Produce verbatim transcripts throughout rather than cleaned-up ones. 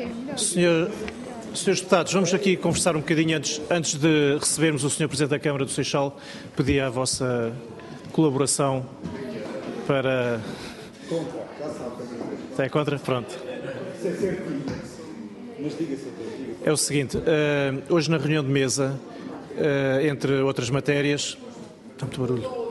Senhor, senhores deputados, vamos aqui conversar um bocadinho antes, antes de recebermos o senhor Presidente da Câmara do Seixal. Pedi a vossa colaboração para... Contra, já sabe. Está contra? Pronto. É o seguinte, uh, hoje na reunião de mesa, uh, entre outras matérias... Está muito barulho.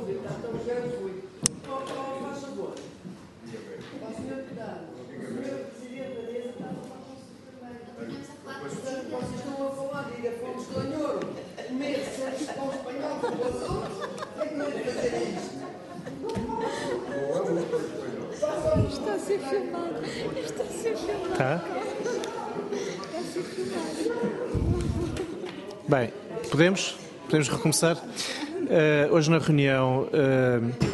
Está a ser filmado. Está a ser filmado. Tá? Bem, podemos? Podemos recomeçar? Uh, hoje na reunião... Uh,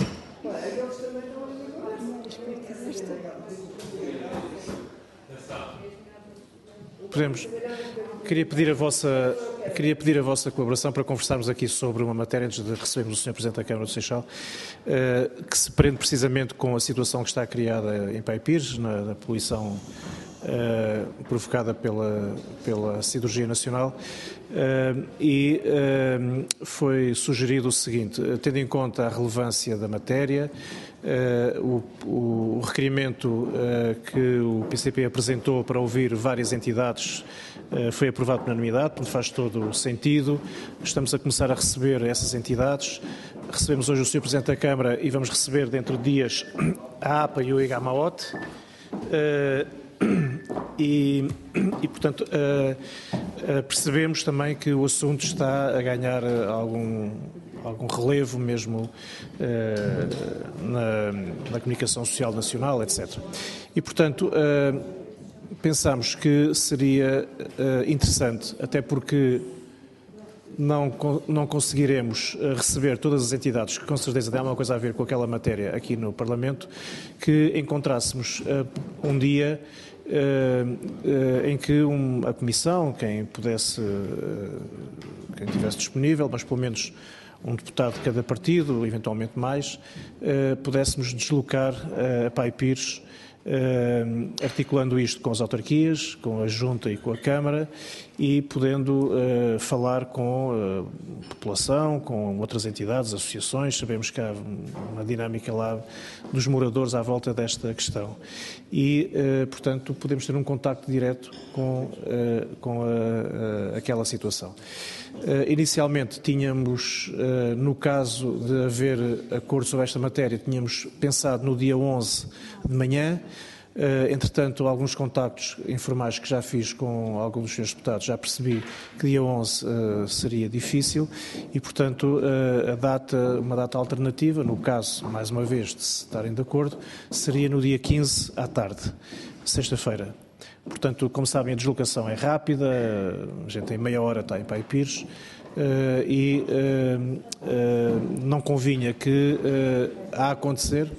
podemos... Queria pedir a vossa... Queria pedir a vossa colaboração para conversarmos aqui sobre uma matéria, antes de recebermos o senhor Presidente da Câmara do Seixal, que se prende precisamente com a situação que está criada em Pai Pires, na, na poluição uh, provocada pela, pela Siderurgia Nacional, uh, e uh, foi sugerido o seguinte: tendo em conta a relevância da matéria, uh, o, o requerimento uh, que o P C P apresentou para ouvir várias entidades foi aprovado por unanimidade, portanto faz todo o sentido. Estamos a começar a receber essas entidades. Recebemos hoje o senhor Presidente da Câmara e vamos receber dentro de dias a APA e o IGAMAOT. E, e portanto, percebemos também que o assunto está a ganhar algum, algum relevo mesmo na, na comunicação social nacional, etcétera. E, portanto, pensamos que seria uh, interessante, até porque não, não conseguiremos receber todas as entidades, que com certeza têm alguma coisa a ver com aquela matéria aqui no Parlamento, que encontrássemos uh, um dia uh, uh, em que um, a Comissão, quem pudesse, uh, quem estivesse disponível, mas pelo menos um deputado de cada partido, eventualmente mais, uh, pudéssemos deslocar uh, a Pai Pires, Uh, articulando isto com as autarquias, com a Junta e com a Câmara, e podendo uh, falar com a população, com outras entidades, associações. Sabemos que há uma dinâmica lá dos moradores à volta desta questão. E, uh, portanto, podemos ter um contacto direto com, uh, com a, a, aquela situação. Uh, inicialmente tínhamos, uh, no caso de haver acordo sobre esta matéria, tínhamos pensado no dia onze de manhã. Uh, entretanto, alguns contactos informais que já fiz com alguns dos senhores deputados, já percebi que dia onze uh, seria difícil e, portanto, uh, a data, uma data alternativa, no caso, mais uma vez, de se estarem de acordo, seria no dia quinze à tarde, sexta-feira. Portanto, como sabem, a deslocação é rápida, a gente em meia hora está em Pai Pires, uh, e uh, uh, não convinha que uh, a acontecer...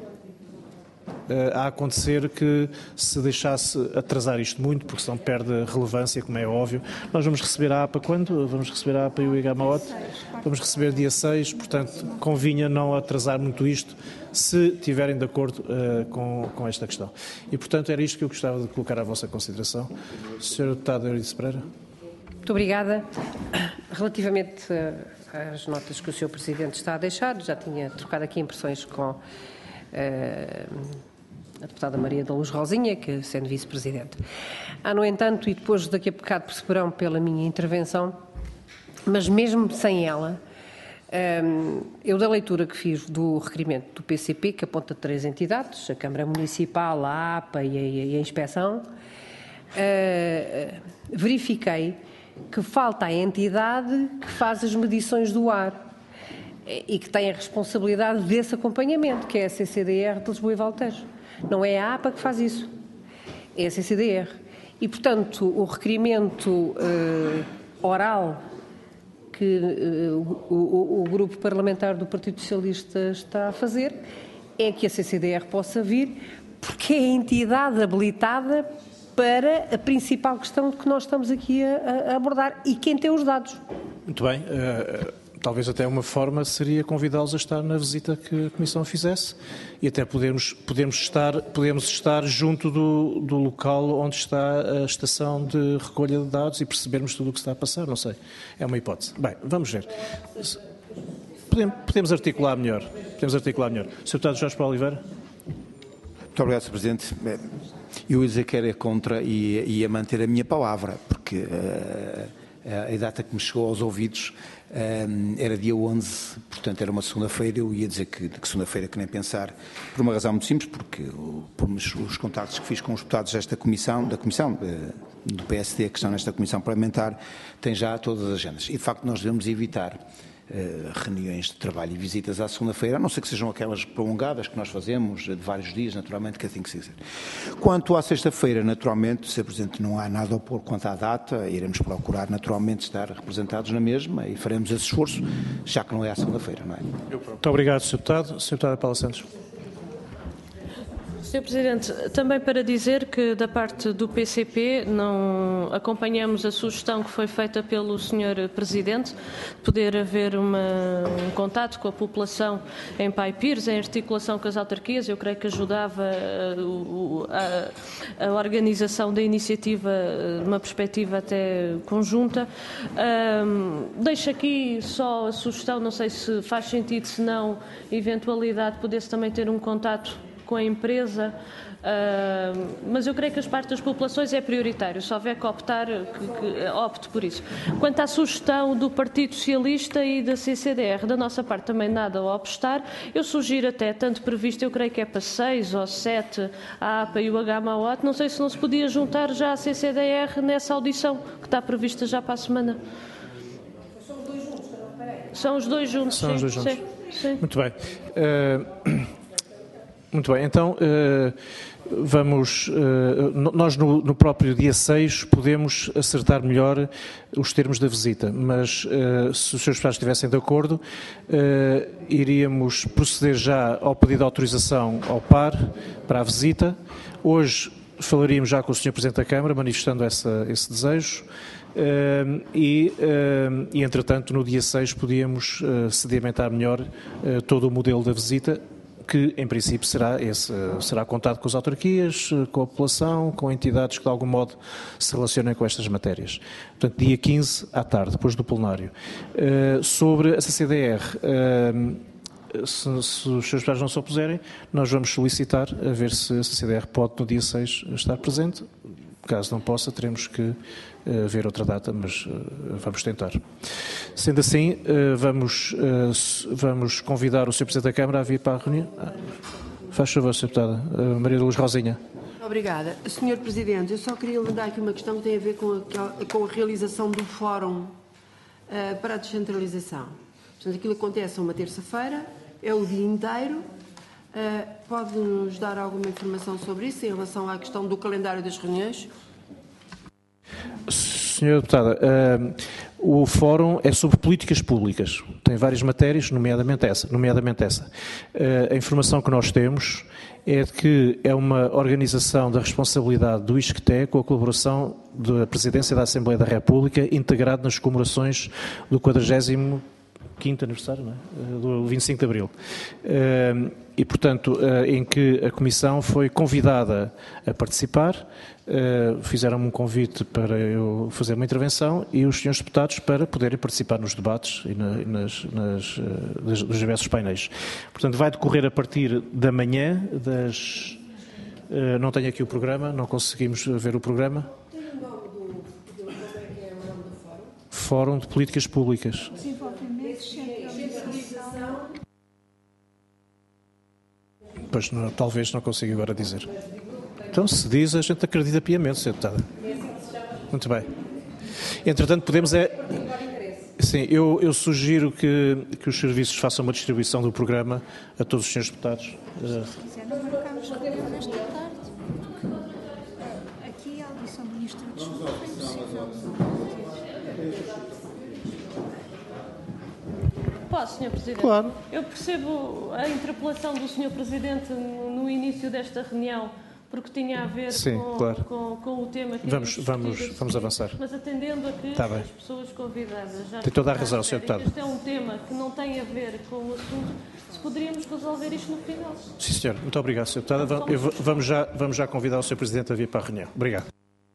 a acontecer que se deixasse atrasar isto muito, porque senão perde relevância, como é óbvio. Nós vamos receber a APA quando? Vamos receber a APA e o IGAMAOT? Vamos receber dia seis, portanto, convinha não atrasar muito isto, se estiverem de acordo uh, com, com esta questão. E, portanto, era isto que eu gostava de colocar à vossa consideração. senhor Deputado Euridice Pereira. Muito obrigada. Relativamente às notas que o senhor Presidente está a deixar, já tinha trocado aqui impressões com uh, a deputada Maria da Luz Rosinha, que sendo vice-presidente. Há, no entanto, e depois daqui a bocado perceberão pela minha intervenção, mas mesmo sem ela, eu da leitura que fiz do requerimento do P C P, que aponta três entidades, a Câmara Municipal, a APA e a, e a Inspeção, verifiquei que falta a entidade que faz as medições do ar e que tem a responsabilidade desse acompanhamento, que é a C C D R de Lisboa e Valtejo. Não é a APA que faz isso, é a C C D R. E, portanto, o requerimento uh, oral que uh, o, o, o grupo parlamentar do Partido Socialista está a fazer é que a C C D R possa vir, porque é a entidade habilitada para a principal questão que nós estamos aqui a, a abordar e quem tem os dados. Muito bem. Uh... talvez até uma forma seria convidá-los a estar na visita que a Comissão fizesse e até podemos, podemos, estar, podemos estar junto do, do local onde está a estação de recolha de dados e percebermos tudo o que está a passar, não sei. É uma hipótese. Bem, vamos ver. Podemos, podemos articular melhor. Podemos articular melhor. senhor Deputado Jorge Paulo Oliveira. Muito obrigado, senhor Presidente. Eu ia dizer que era contra e ia manter a minha palavra, porque uh, a data que me chegou aos ouvidos uh, era dia onze, portanto era uma segunda-feira. Eu ia dizer que, que segunda-feira que nem pensar, por uma razão muito simples, porque por os contactos que fiz com os deputados desta comissão, da comissão uh, do P S D que estão nesta comissão parlamentar, têm já todas as agendas. E de facto nós devemos evitar Uh, reuniões de trabalho e visitas à segunda-feira, a não ser que sejam aquelas prolongadas que nós fazemos de vários dias, naturalmente, que assim que se dizer. Quanto à sexta-feira, naturalmente, senhor Presidente, não há nada a opor quanto à data, iremos procurar naturalmente estar representados na mesma e faremos esse esforço, já que não é à segunda-feira, não é? Muito obrigado, senhor Deputado. senhor Deputado Paula Santos. senhor Presidente, também para dizer que da parte do P C P não acompanhamos a sugestão que foi feita pelo senhor Presidente de poder haver uma, um contato com a população em Pai Pires, em articulação com as autarquias. Eu creio que ajudava a, a, a organização da iniciativa numa perspectiva até conjunta. Um, deixo aqui só a sugestão, não sei se faz sentido, se não, eventualidade de poder-se também ter um contato com a empresa, uh, mas eu creio que as partes das populações é prioritário, se houver que optar, que, que opte por isso. Quanto à sugestão do Partido Socialista e da C C D R, da nossa parte também nada a obstar, eu sugiro até, tanto previsto, eu creio que é para seis ou sete, a APA e o H M A O T, não sei se não se podia juntar já a C C D R nessa audição, que está prevista já para a semana. São os dois juntos. São os dois juntos. Sim, sim. Muito bem. Uh... Muito bem, então uh, vamos, uh, nós no, no próprio dia seis podemos acertar melhor os termos da visita, mas uh, se os senhores deputados estivessem de acordo, uh, iríamos proceder já ao pedido de autorização ao P A R para a visita. Hoje falaríamos já com o senhor Presidente da Câmara, manifestando essa, esse desejo. Uh, e, uh, e, entretanto, no dia seis podíamos uh, sedimentar melhor uh, todo o modelo da visita, que em princípio será esse, será contado com as autarquias, com a população, com entidades que de algum modo se relacionem com estas matérias. Portanto, dia quinze à tarde, depois do plenário. Uh, sobre a C C D R, uh, se, se os seus deputados não se opuserem, nós vamos solicitar a ver se a C C D R pode no dia seis estar presente. Caso não possa, teremos que uh, ver outra data, mas uh, vamos tentar. Sendo assim, uh, vamos, uh, vamos convidar o senhor Presidente da Câmara a vir para a reunião. Ah, faz favor, senhora Deputada. Uh, Maria da Luz Rosinha. Obrigada. senhor Presidente, eu só queria levantar aqui uma questão que tem a ver com a, com a realização do Fórum uh, para a Descentralização. Portanto, aquilo acontece uma terça-feira, é o dia inteiro. Uh, Pode-nos dar alguma informação sobre isso em relação à questão do calendário das reuniões? Senhora Deputada, uh, o Fórum é sobre políticas públicas. Tem várias matérias, nomeadamente essa. Nomeadamente essa. Uh, a informação que nós temos é de que é uma organização da responsabilidade do I S C T E com a colaboração da Presidência da Assembleia da República, integrado nas comemorações do quadragésimo quinto aniversário, não é? Do vinte e cinco de Abril. E, portanto, em que a Comissão foi convidada a participar, fizeram-me um convite para eu fazer uma intervenção e os senhores deputados para poderem participar nos debates e nas, nas, nos diversos painéis. Portanto, vai decorrer a partir da manhã, das... Não tenho aqui o programa, não conseguimos ver o programa. Fórum de Políticas Públicas. Pois não, talvez não consiga agora dizer. Então, se diz, a gente acredita piamente, senhora Deputada. Muito bem. Entretanto, podemos é... Sim, eu, eu sugiro que, que os serviços façam uma distribuição do programa a todos os senhores deputados. Não marcámos nesta tarde, porque aqui a audição do Ministro dos Estudos foi impossível. Posso, senhor Presidente? Claro. Eu percebo a interpelação do senhor Presidente no, no início desta reunião porque tinha a ver Sim, com, claro. com, com o tema que Vamos, íamos vamos, discutir a vamos seguir. avançar. Mas atendendo a que Tá bem. as pessoas convidadas já Tem toda a estão razão, à senhor espera, e Deputado. que este é um tema que não tem a ver com o assunto, se poderíamos resolver isto no final. Sim, senhor. Muito obrigado, senhor Deputado. Eu vou- Vamos já, vamos já convidar o senhor Presidente a vir para a reunião. Obrigado.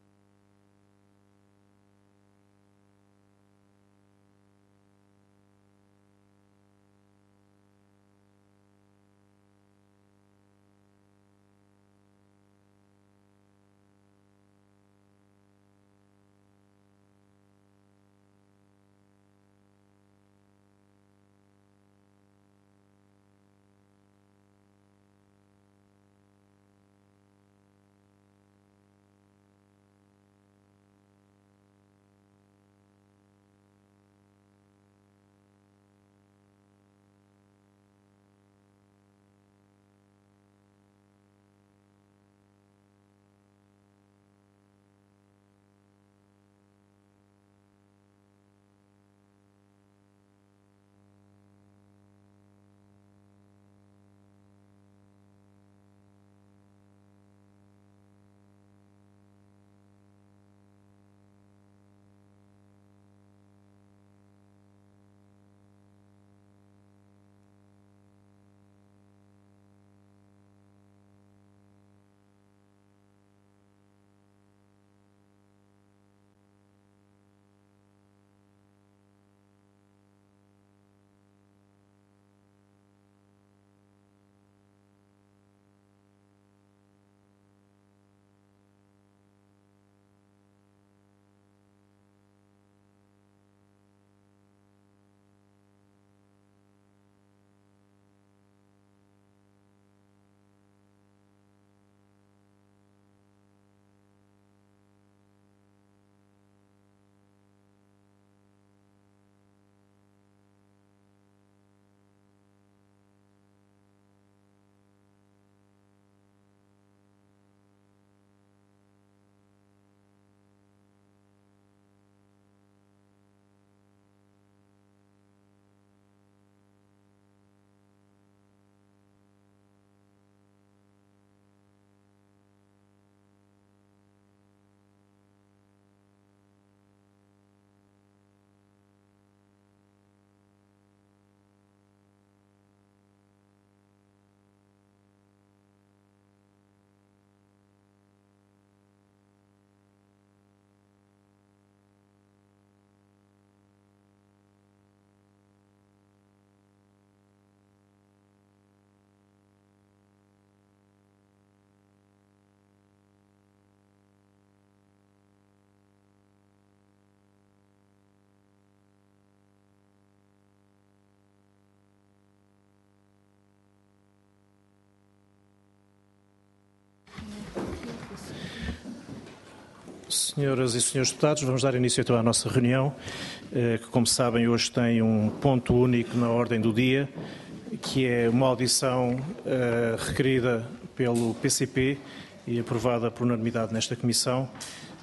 Senhoras e senhores deputados, vamos dar início então à nossa reunião, que, como sabem, hoje tem um ponto único na ordem do dia, que é uma audição requerida pelo P C P e aprovada por unanimidade nesta Comissão,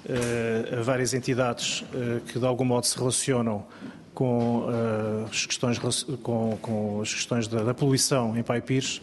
a várias entidades que de algum modo se relacionam com as questões, com, com as questões da, da poluição em Pai Pires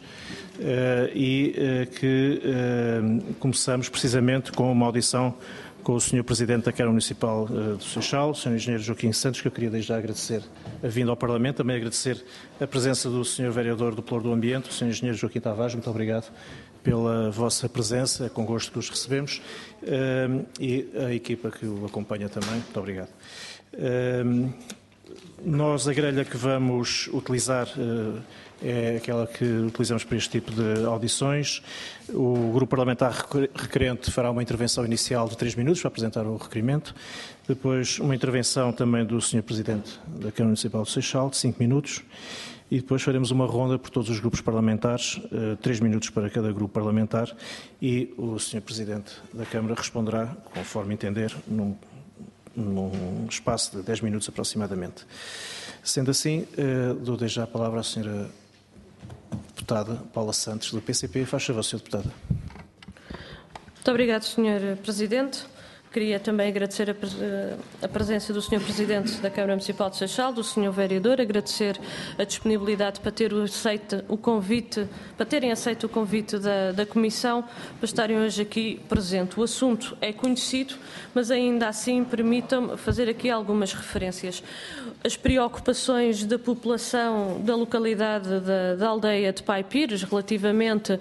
e que começamos precisamente com uma audição com o senhor Presidente da Câmara Municipal uh, do Seixal, o senhor Engenheiro Joaquim Santos, que eu queria desde já agradecer a vinda ao Parlamento, também agradecer a presença do senhor Vereador do Plor do Ambiente, o senhor Engenheiro Joaquim Tavares, muito obrigado pela vossa presença, é com gosto que os recebemos, uh, e a equipa que o acompanha também, muito obrigado. Uh, nós, a grelha que vamos utilizar uh, é aquela que utilizamos para este tipo de audições. O Grupo Parlamentar requerente fará uma intervenção inicial de três minutos para apresentar o requerimento. Depois, uma intervenção também do senhor Presidente da Câmara Municipal do Seixal, de cinco minutos. E depois faremos uma ronda por todos os grupos parlamentares, três minutos para cada grupo parlamentar. E o senhor Presidente da Câmara responderá, conforme entender, num, num espaço de dez minutos aproximadamente. Sendo assim, dou desde já a palavra à senhora Deputada Paula Santos, do P C P. Faz favor, senhora Deputada. Muito obrigado, senhor Presidente. Queria também agradecer a, a presença do senhor Presidente da Câmara Municipal de Seixal, do senhor Vereador, agradecer a disponibilidade para ter aceito o convite, para terem aceito o convite da, da Comissão, para estarem hoje aqui presente. O assunto é conhecido, mas ainda assim permitam-me fazer aqui algumas referências. As preocupações da população da localidade da, da aldeia de Pai Pires relativamente uh,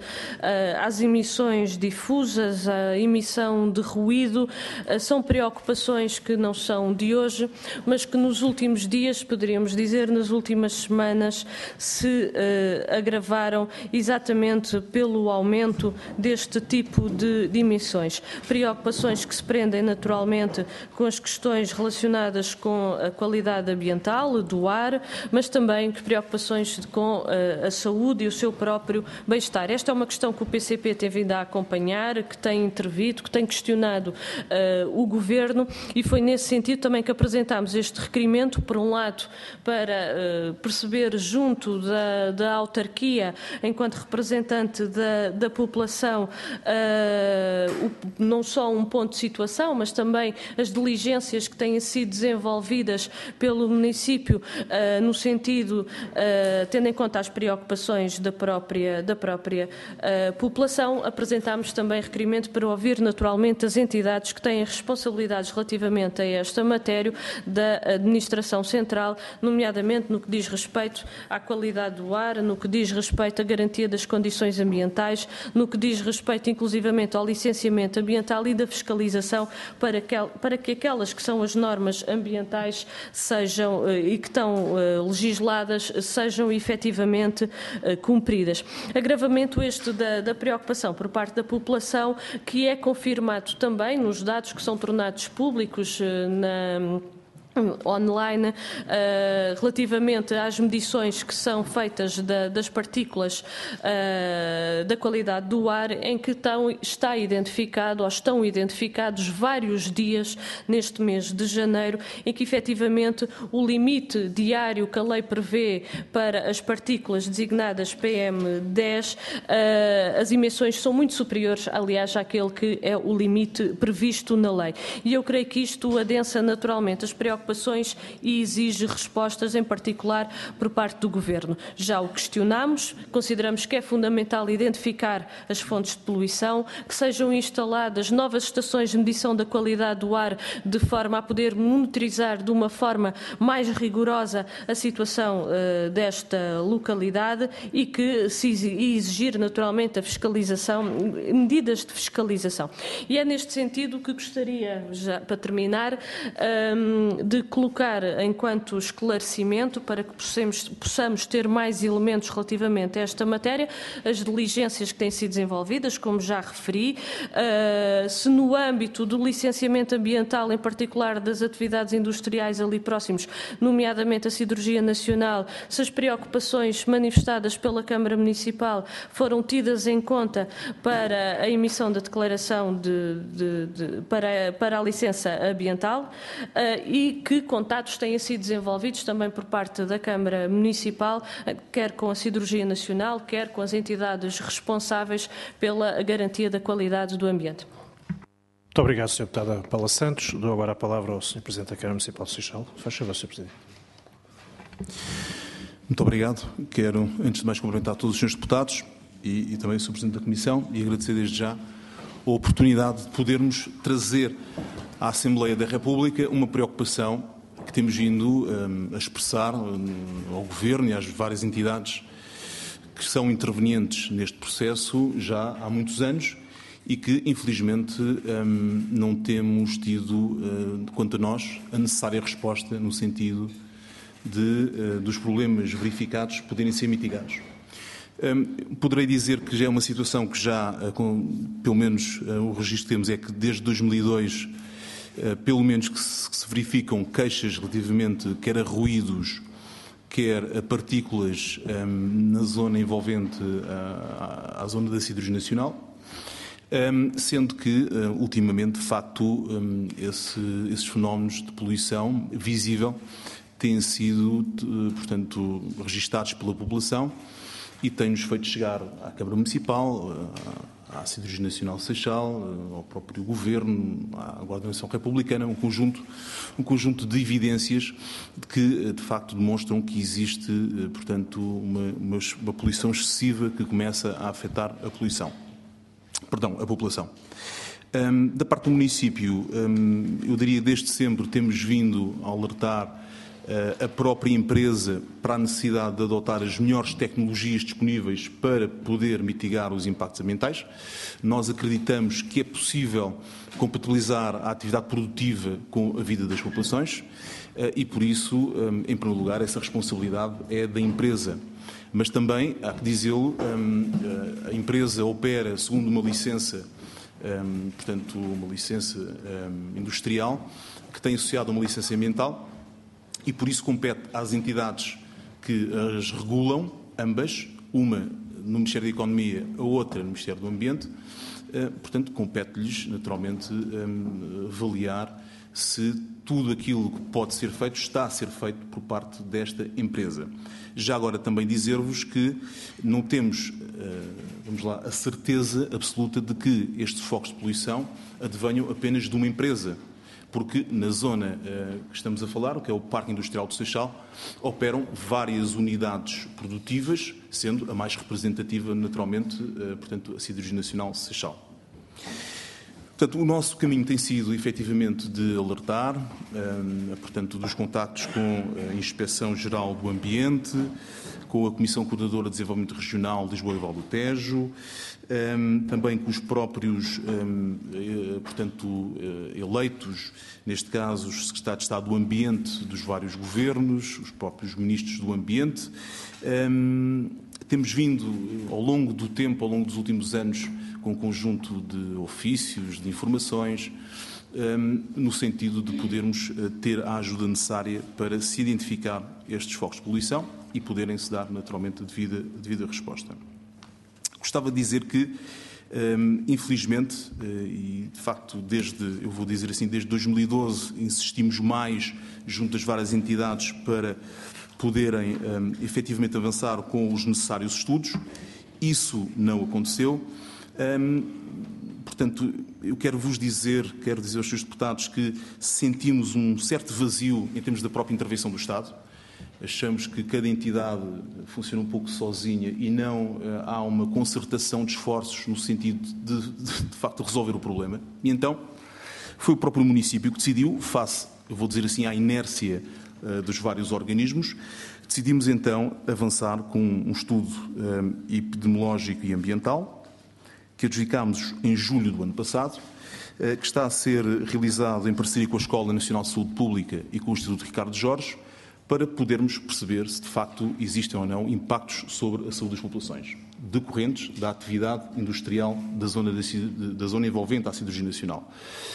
às emissões difusas, à emissão de ruído, uh, são preocupações que não são de hoje, mas que nos últimos dias, poderíamos dizer, nas últimas semanas, se uh, agravaram exatamente pelo aumento deste tipo de, de emissões. Preocupações que se prendem naturalmente com as questões relacionadas com a qualidade ambiental, do ar, mas também preocupações com uh, a saúde e o seu próprio bem-estar. Esta é uma questão que o P C P tem vindo a acompanhar, que tem intervido, que tem questionado uh, o Governo, e foi nesse sentido também que apresentámos este requerimento, por um lado, para uh, perceber junto da, da autarquia, enquanto representante da, da população, uh, o, não só um ponto de situação, mas também as diligências que têm sido desenvolvidas pelo município, uh, no sentido, uh, tendo em conta as preocupações da própria, da própria uh, população. Apresentámos também requerimento para ouvir naturalmente as entidades que têm responsabilidades relativamente a esta matéria da Administração Central, nomeadamente no que diz respeito à qualidade do ar, no que diz respeito à garantia das condições ambientais, no que diz respeito inclusivamente ao licenciamento ambiental e da fiscalização para que, para que aquelas que são as normas ambientais sejam e que estão uh, legisladas sejam efetivamente uh, cumpridas. Agravamento este da, da preocupação por parte da população, que é confirmado também nos dados que são tornados públicos uh, na online, uh, relativamente às medições que são feitas da, das partículas uh, da qualidade do ar, em que estão, está identificado, ou estão identificados vários dias neste mês de janeiro, em que efetivamente o limite diário que a lei prevê para as partículas designadas P M dez, uh, as emissões são muito superiores, aliás, àquele que é o limite previsto na lei. E eu creio que isto adensa naturalmente as preocupações e exige respostas, em particular por parte do Governo. Já o questionamos, consideramos que é fundamental identificar as fontes de poluição, que sejam instaladas novas estações de medição da qualidade do ar, de forma a poder monitorizar de uma forma mais rigorosa a situação uh, desta localidade, e que se exigir naturalmente a fiscalização, medidas de fiscalização. E é neste sentido que gostaria, já para terminar, um, de colocar enquanto esclarecimento, para que possamos, possamos ter mais elementos relativamente a esta matéria, as diligências que têm sido desenvolvidas, como já referi, uh, se no âmbito do licenciamento ambiental, em particular das atividades industriais ali próximos, nomeadamente a Siderurgia Nacional, se as preocupações manifestadas pela Câmara Municipal foram tidas em conta para a emissão da declaração de, de, de, para, para a licença ambiental, uh, e que contatos têm sido desenvolvidos também por parte da Câmara Municipal, quer com a Siderurgia Nacional, quer com as entidades responsáveis pela garantia da qualidade do ambiente. Muito obrigado, senhora Deputada Paula Santos. Dou agora a palavra ao senhor Presidente da Câmara Municipal de Seixal. Faz favor, senhor Presidente. Muito obrigado. Quero, antes de mais, cumprimentar todos os senhores deputados e, e também o senhor Presidente da Comissão, e agradecer desde já a oportunidade de podermos trazer à Assembleia da República uma preocupação que temos vindo um, a expressar um, ao Governo e às várias entidades que são intervenientes neste processo já há muitos anos e que, infelizmente, um, não temos tido, uh, quanto a nós, a necessária resposta no sentido de, uh, dos problemas verificados poderem ser mitigados. Um, poderei dizer que já é uma situação que já, uh, com, pelo menos uh, o registro que temos é que desde dois mil e dois, uh, pelo menos que se, que se verificam queixas relativamente quer a ruídos, quer a partículas um, na zona envolvente uh, à zona da Siderurgia Nacional, um, sendo que, uh, ultimamente, de facto, um, esse, esses fenómenos de poluição visível têm sido, uh, portanto, registados pela população e têm-nos feito chegar à Câmara Municipal, à Siderurgia Nacional Seixal, ao próprio Governo, à Governação Republicana, um conjunto, um conjunto de evidências que, de facto, demonstram que existe, portanto, uma, uma, uma poluição excessiva que começa a afetar a poluição. Perdão, a população. Um, da parte do município, um, eu diria que desde sempre temos vindo a alertar a própria empresa para a necessidade de adotar as melhores tecnologias disponíveis para poder mitigar os impactos ambientais. Nós acreditamos que é possível compatibilizar a atividade produtiva com a vida das populações e, por isso, em primeiro lugar, essa responsabilidade é da empresa. Mas também, há que dizê-lo, a empresa opera segundo uma licença, portanto, uma licença industrial, que tem associado uma licença ambiental, e por isso compete às entidades que as regulam, ambas, uma no Ministério da Economia, a outra no Ministério do Ambiente, portanto, compete-lhes, naturalmente, avaliar se tudo aquilo que pode ser feito está a ser feito por parte desta empresa. Já agora também dizer-vos que não temos, vamos lá, a certeza absoluta de que estes focos de poluição advenham apenas de uma empresa, porque na zona uh, que estamos a falar, que é o Parque Industrial do Seixal, operam várias unidades produtivas, sendo a mais representativa, naturalmente, uh, portanto, a Siderurgia Nacional Seixal. Portanto, o nosso caminho tem sido, efetivamente, de alertar, uh, portanto, dos contactos com a Inspeção-Geral do Ambiente, com a Comissão Coordenadora de Desenvolvimento Regional de Lisboa e Val do Tejo, um, também com os próprios, um, portanto, uh, eleitos, neste caso, os secretários de Estado do Ambiente dos vários governos, os próprios ministros do Ambiente. Um, temos vindo, ao longo do tempo, ao longo dos últimos anos, com um conjunto de ofícios, de informações, um, no sentido de podermos ter a ajuda necessária para se identificar estes focos de poluição e poderem-se dar, naturalmente, a devida, a devida resposta. Gostava de dizer que, um, infelizmente, e de facto, desde, eu vou dizer assim, desde dois mil e doze, insistimos mais junto das várias entidades para poderem um, efetivamente avançar com os necessários estudos. Isso não aconteceu. Um, portanto, eu quero vos dizer, quero dizer aos senhores deputados que sentimos um certo vazio em termos da própria intervenção do Estado. Achamos que cada entidade funciona um pouco sozinha e não uh, há uma concertação de esforços no sentido de, de, de facto, resolver o problema. E então, foi o próprio município que decidiu, face, eu vou dizer assim, à inércia uh, dos vários organismos, decidimos então avançar com um estudo um, epidemiológico e ambiental, que adjudicámos em julho do ano passado, uh, que está a ser realizado em parceria com a Escola Nacional de Saúde Pública e com o Instituto Ricardo Jorge, para podermos perceber se, de facto, existem ou não impactos sobre a saúde das populações, decorrentes da atividade industrial da zona, da, da zona envolvente à Siderurgia Nacional.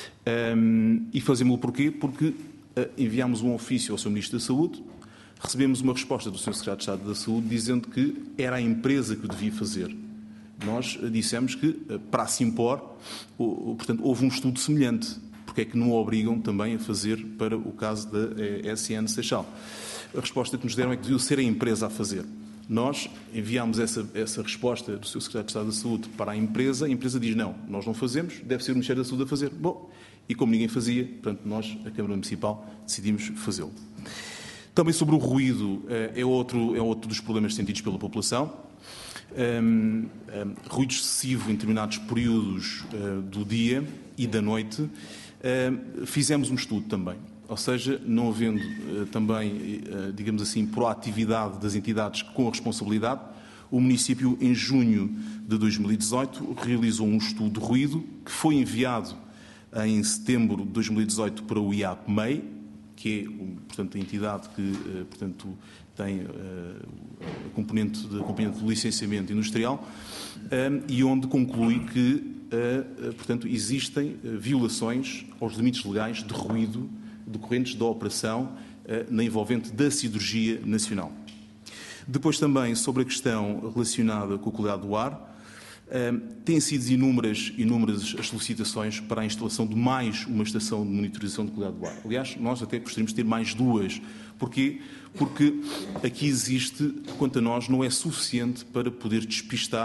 Um, e fazemos-lo porquê? Porque uh, enviámos um ofício ao senhor Ministro da Saúde, recebemos uma resposta do senhor Secretário de Estado da Saúde dizendo que era a empresa que o devia fazer. Nós dissemos que, para a Simpor, portanto, houve um estudo semelhante. Porque é que não o obrigam também a fazer para o caso da S N Seixal? A resposta que nos deram é que devia ser a empresa a fazer. Nós enviámos essa, essa resposta do seu Secretário de Estado da Saúde para a empresa, a empresa diz não, nós não fazemos, deve ser o Ministério da Saúde a fazer. Bom, e como ninguém fazia, portanto, nós, a Câmara Municipal, decidimos fazê-lo. Também sobre o ruído, é outro, é outro dos problemas sentidos pela população. Um, um, ruído excessivo em determinados períodos uh, do dia e da noite. Uh, fizemos um estudo também, ou seja, não havendo uh, também, uh, digamos assim, proatividade das entidades com a responsabilidade, o município, em junho de dois mil e dezoito, realizou um estudo de ruído que foi enviado em setembro de dois mil e dezoito para o I A P M E I, que é, portanto, a entidade que, uh, portanto, tem uh, a componente de, a componente de licenciamento industrial, um, e onde conclui que Uh, uh, portanto, existem uh, violações aos limites legais de ruído decorrentes da operação uh, na envolvente da Siderurgia Nacional. Depois também, sobre a questão relacionada com a qualidade do ar, uh, têm sido inúmeras, inúmeras as solicitações para a instalação de mais uma estação de monitorização de qualidade do ar. Aliás, nós até gostaríamos de ter mais duas. Porquê? Porque aqui existe, quanto a nós, não é suficiente para poder despistar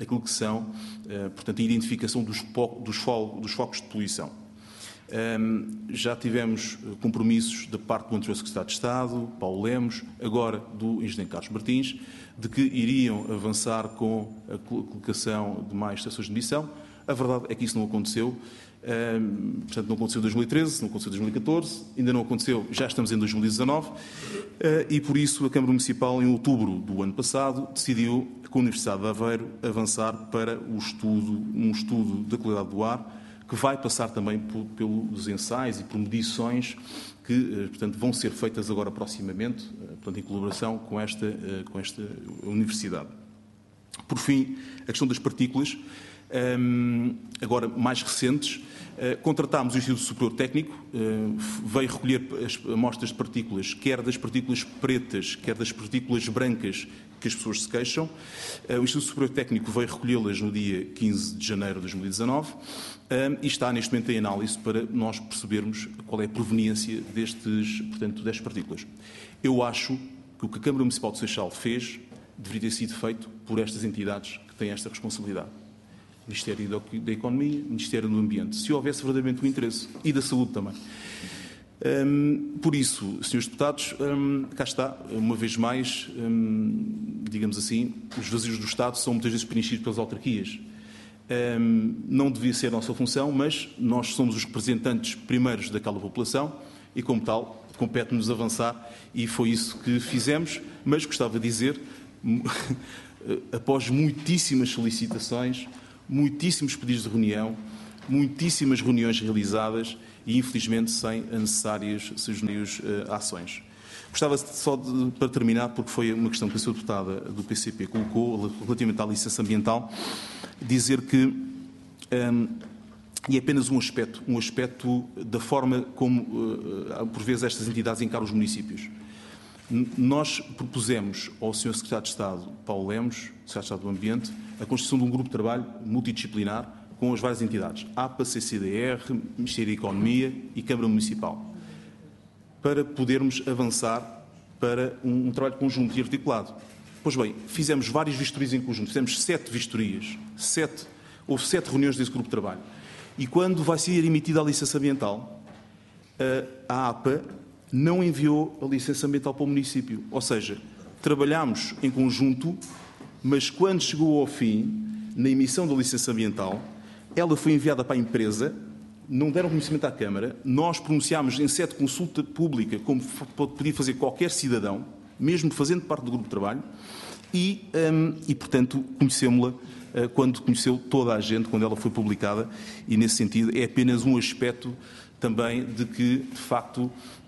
aquilo que são, portanto, a identificação dos, dos, fo dos focos de poluição. Já tivemos compromissos da parte do anterior Secretário de Estado, Paulo Lemos, agora do Engenheiro Carlos Martins, de que iriam avançar com a colocação de mais estações de medição. A verdade é que isso não aconteceu. Um, portanto, não aconteceu em dois mil e treze, não aconteceu em dois mil e catorze, ainda não aconteceu, já estamos em dois mil e dezanove, uh, e por isso a Câmara Municipal, em outubro do ano passado, decidiu, com a Universidade de Aveiro, avançar para o estudo, um estudo da qualidade do ar, que vai passar também por, pelos ensaios e por medições que, uh, portanto, vão ser feitas agora proximamente, uh, portanto, em colaboração com esta, uh, com esta universidade. Por fim, a questão das partículas. Um, agora mais recentes, uh, contratámos o Instituto Superior Técnico, uh, veio recolher as amostras de partículas, quer das partículas pretas, quer das partículas brancas que as pessoas se queixam. Uh, o Instituto Superior Técnico veio recolhê-las no dia quinze de janeiro de dois mil e dezanove um, e está neste momento em análise para nós percebermos qual é a proveniência destes, portanto, destas partículas. Eu acho que o que a Câmara Municipal de Seixal fez deveria ter sido feito por estas entidades que têm esta responsabilidade. Ministério da Economia, Ministério do Ambiente, se houvesse verdadeiramente o interesse, e da Saúde também. Um, por isso, senhores deputados, um, cá está, uma vez mais, um, digamos assim, os vazios do Estado são muitas vezes preenchidos pelas autarquias. Um, não devia ser a nossa função, mas nós somos os representantes primeiros daquela população e, como tal, compete-nos avançar, e foi isso que fizemos, mas gostava de dizer, após muitíssimas solicitações, muitíssimos pedidos de reunião, muitíssimas reuniões realizadas e, infelizmente, sem as necessárias sejam-as uh, ações. Gostava só, de, para terminar, porque foi uma questão que a senhora deputada do P C P colocou, relativamente à licença ambiental, dizer que, um, e é apenas um aspecto, um aspecto da forma como, uh, por vezes, estas entidades encaram os municípios. Nós propusemos ao senhor Secretário de Estado, Paulo Lemos, Secretário de Estado do Ambiente, a constituição de um grupo de trabalho multidisciplinar com as várias entidades, A P A, C C D R, Ministério da Economia e Câmara Municipal, para podermos avançar para um, um trabalho conjunto e articulado. Pois bem, fizemos várias vistorias em conjunto, fizemos sete vistorias, sete, houve sete reuniões desse grupo de trabalho. E quando vai ser emitida a licença ambiental, a A P A não enviou a licença ambiental para o município. Ou seja, trabalhámos em conjunto, mas quando chegou ao fim, na emissão da licença ambiental, ela foi enviada para a empresa, não deram conhecimento à Câmara, nós pronunciámos em sede de consulta pública, como podia fazer qualquer cidadão, mesmo fazendo parte do grupo de trabalho, e, um, e portanto, conhecemos-la uh, quando conheceu toda a gente, quando ela foi publicada, e, nesse sentido, é apenas um aspecto também de que, de facto,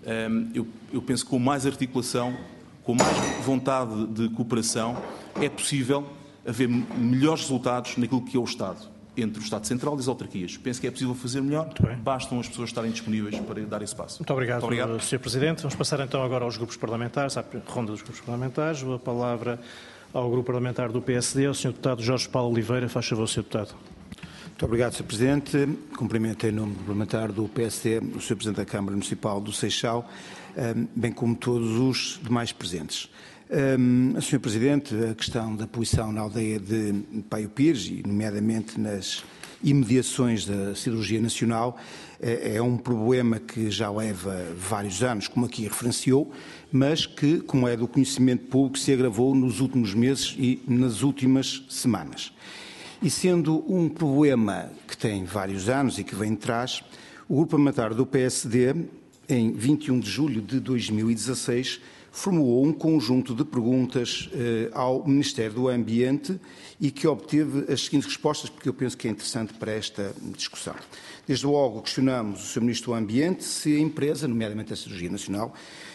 eu, eu penso que com mais articulação, com mais vontade de cooperação, é possível haver melhores resultados naquilo que é o Estado, entre o Estado Central e as autarquias. Penso que é possível fazer melhor, bastam as pessoas estarem disponíveis para dar esse passo. Muito obrigado, Muito obrigado. senhor Presidente. Vamos passar então agora aos grupos parlamentares, à ronda dos grupos parlamentares. A palavra ao grupo parlamentar do P S D, ao senhor Deputado Jorge Paulo Oliveira. Faz favor, senhor Deputado. Muito obrigado, senhor Presidente. Cumprimento em nome do parlamentar do P S D, o senhor Presidente da Câmara Municipal do Seixal, bem como todos os demais presentes. senhor Presidente, a questão da poluição na aldeia de Paio Pires, e nomeadamente nas imediações da Cirurgia Nacional, é um problema que já leva vários anos, como aqui referenciou, mas que, como é do conhecimento público, se agravou nos últimos meses e nas últimas semanas. E sendo um problema que tem vários anos e que vem de trás, o Grupo Parlamentar do P S D, em vinte e um de julho de dois mil e dezasseis, formulou um conjunto de perguntas eh, ao Ministério do Ambiente e que obteve as seguintes respostas, porque eu penso que é interessante para esta discussão. Desde logo, questionamos o senhor Ministro do Ambiente se a empresa, nomeadamente a Cirurgia Nacional,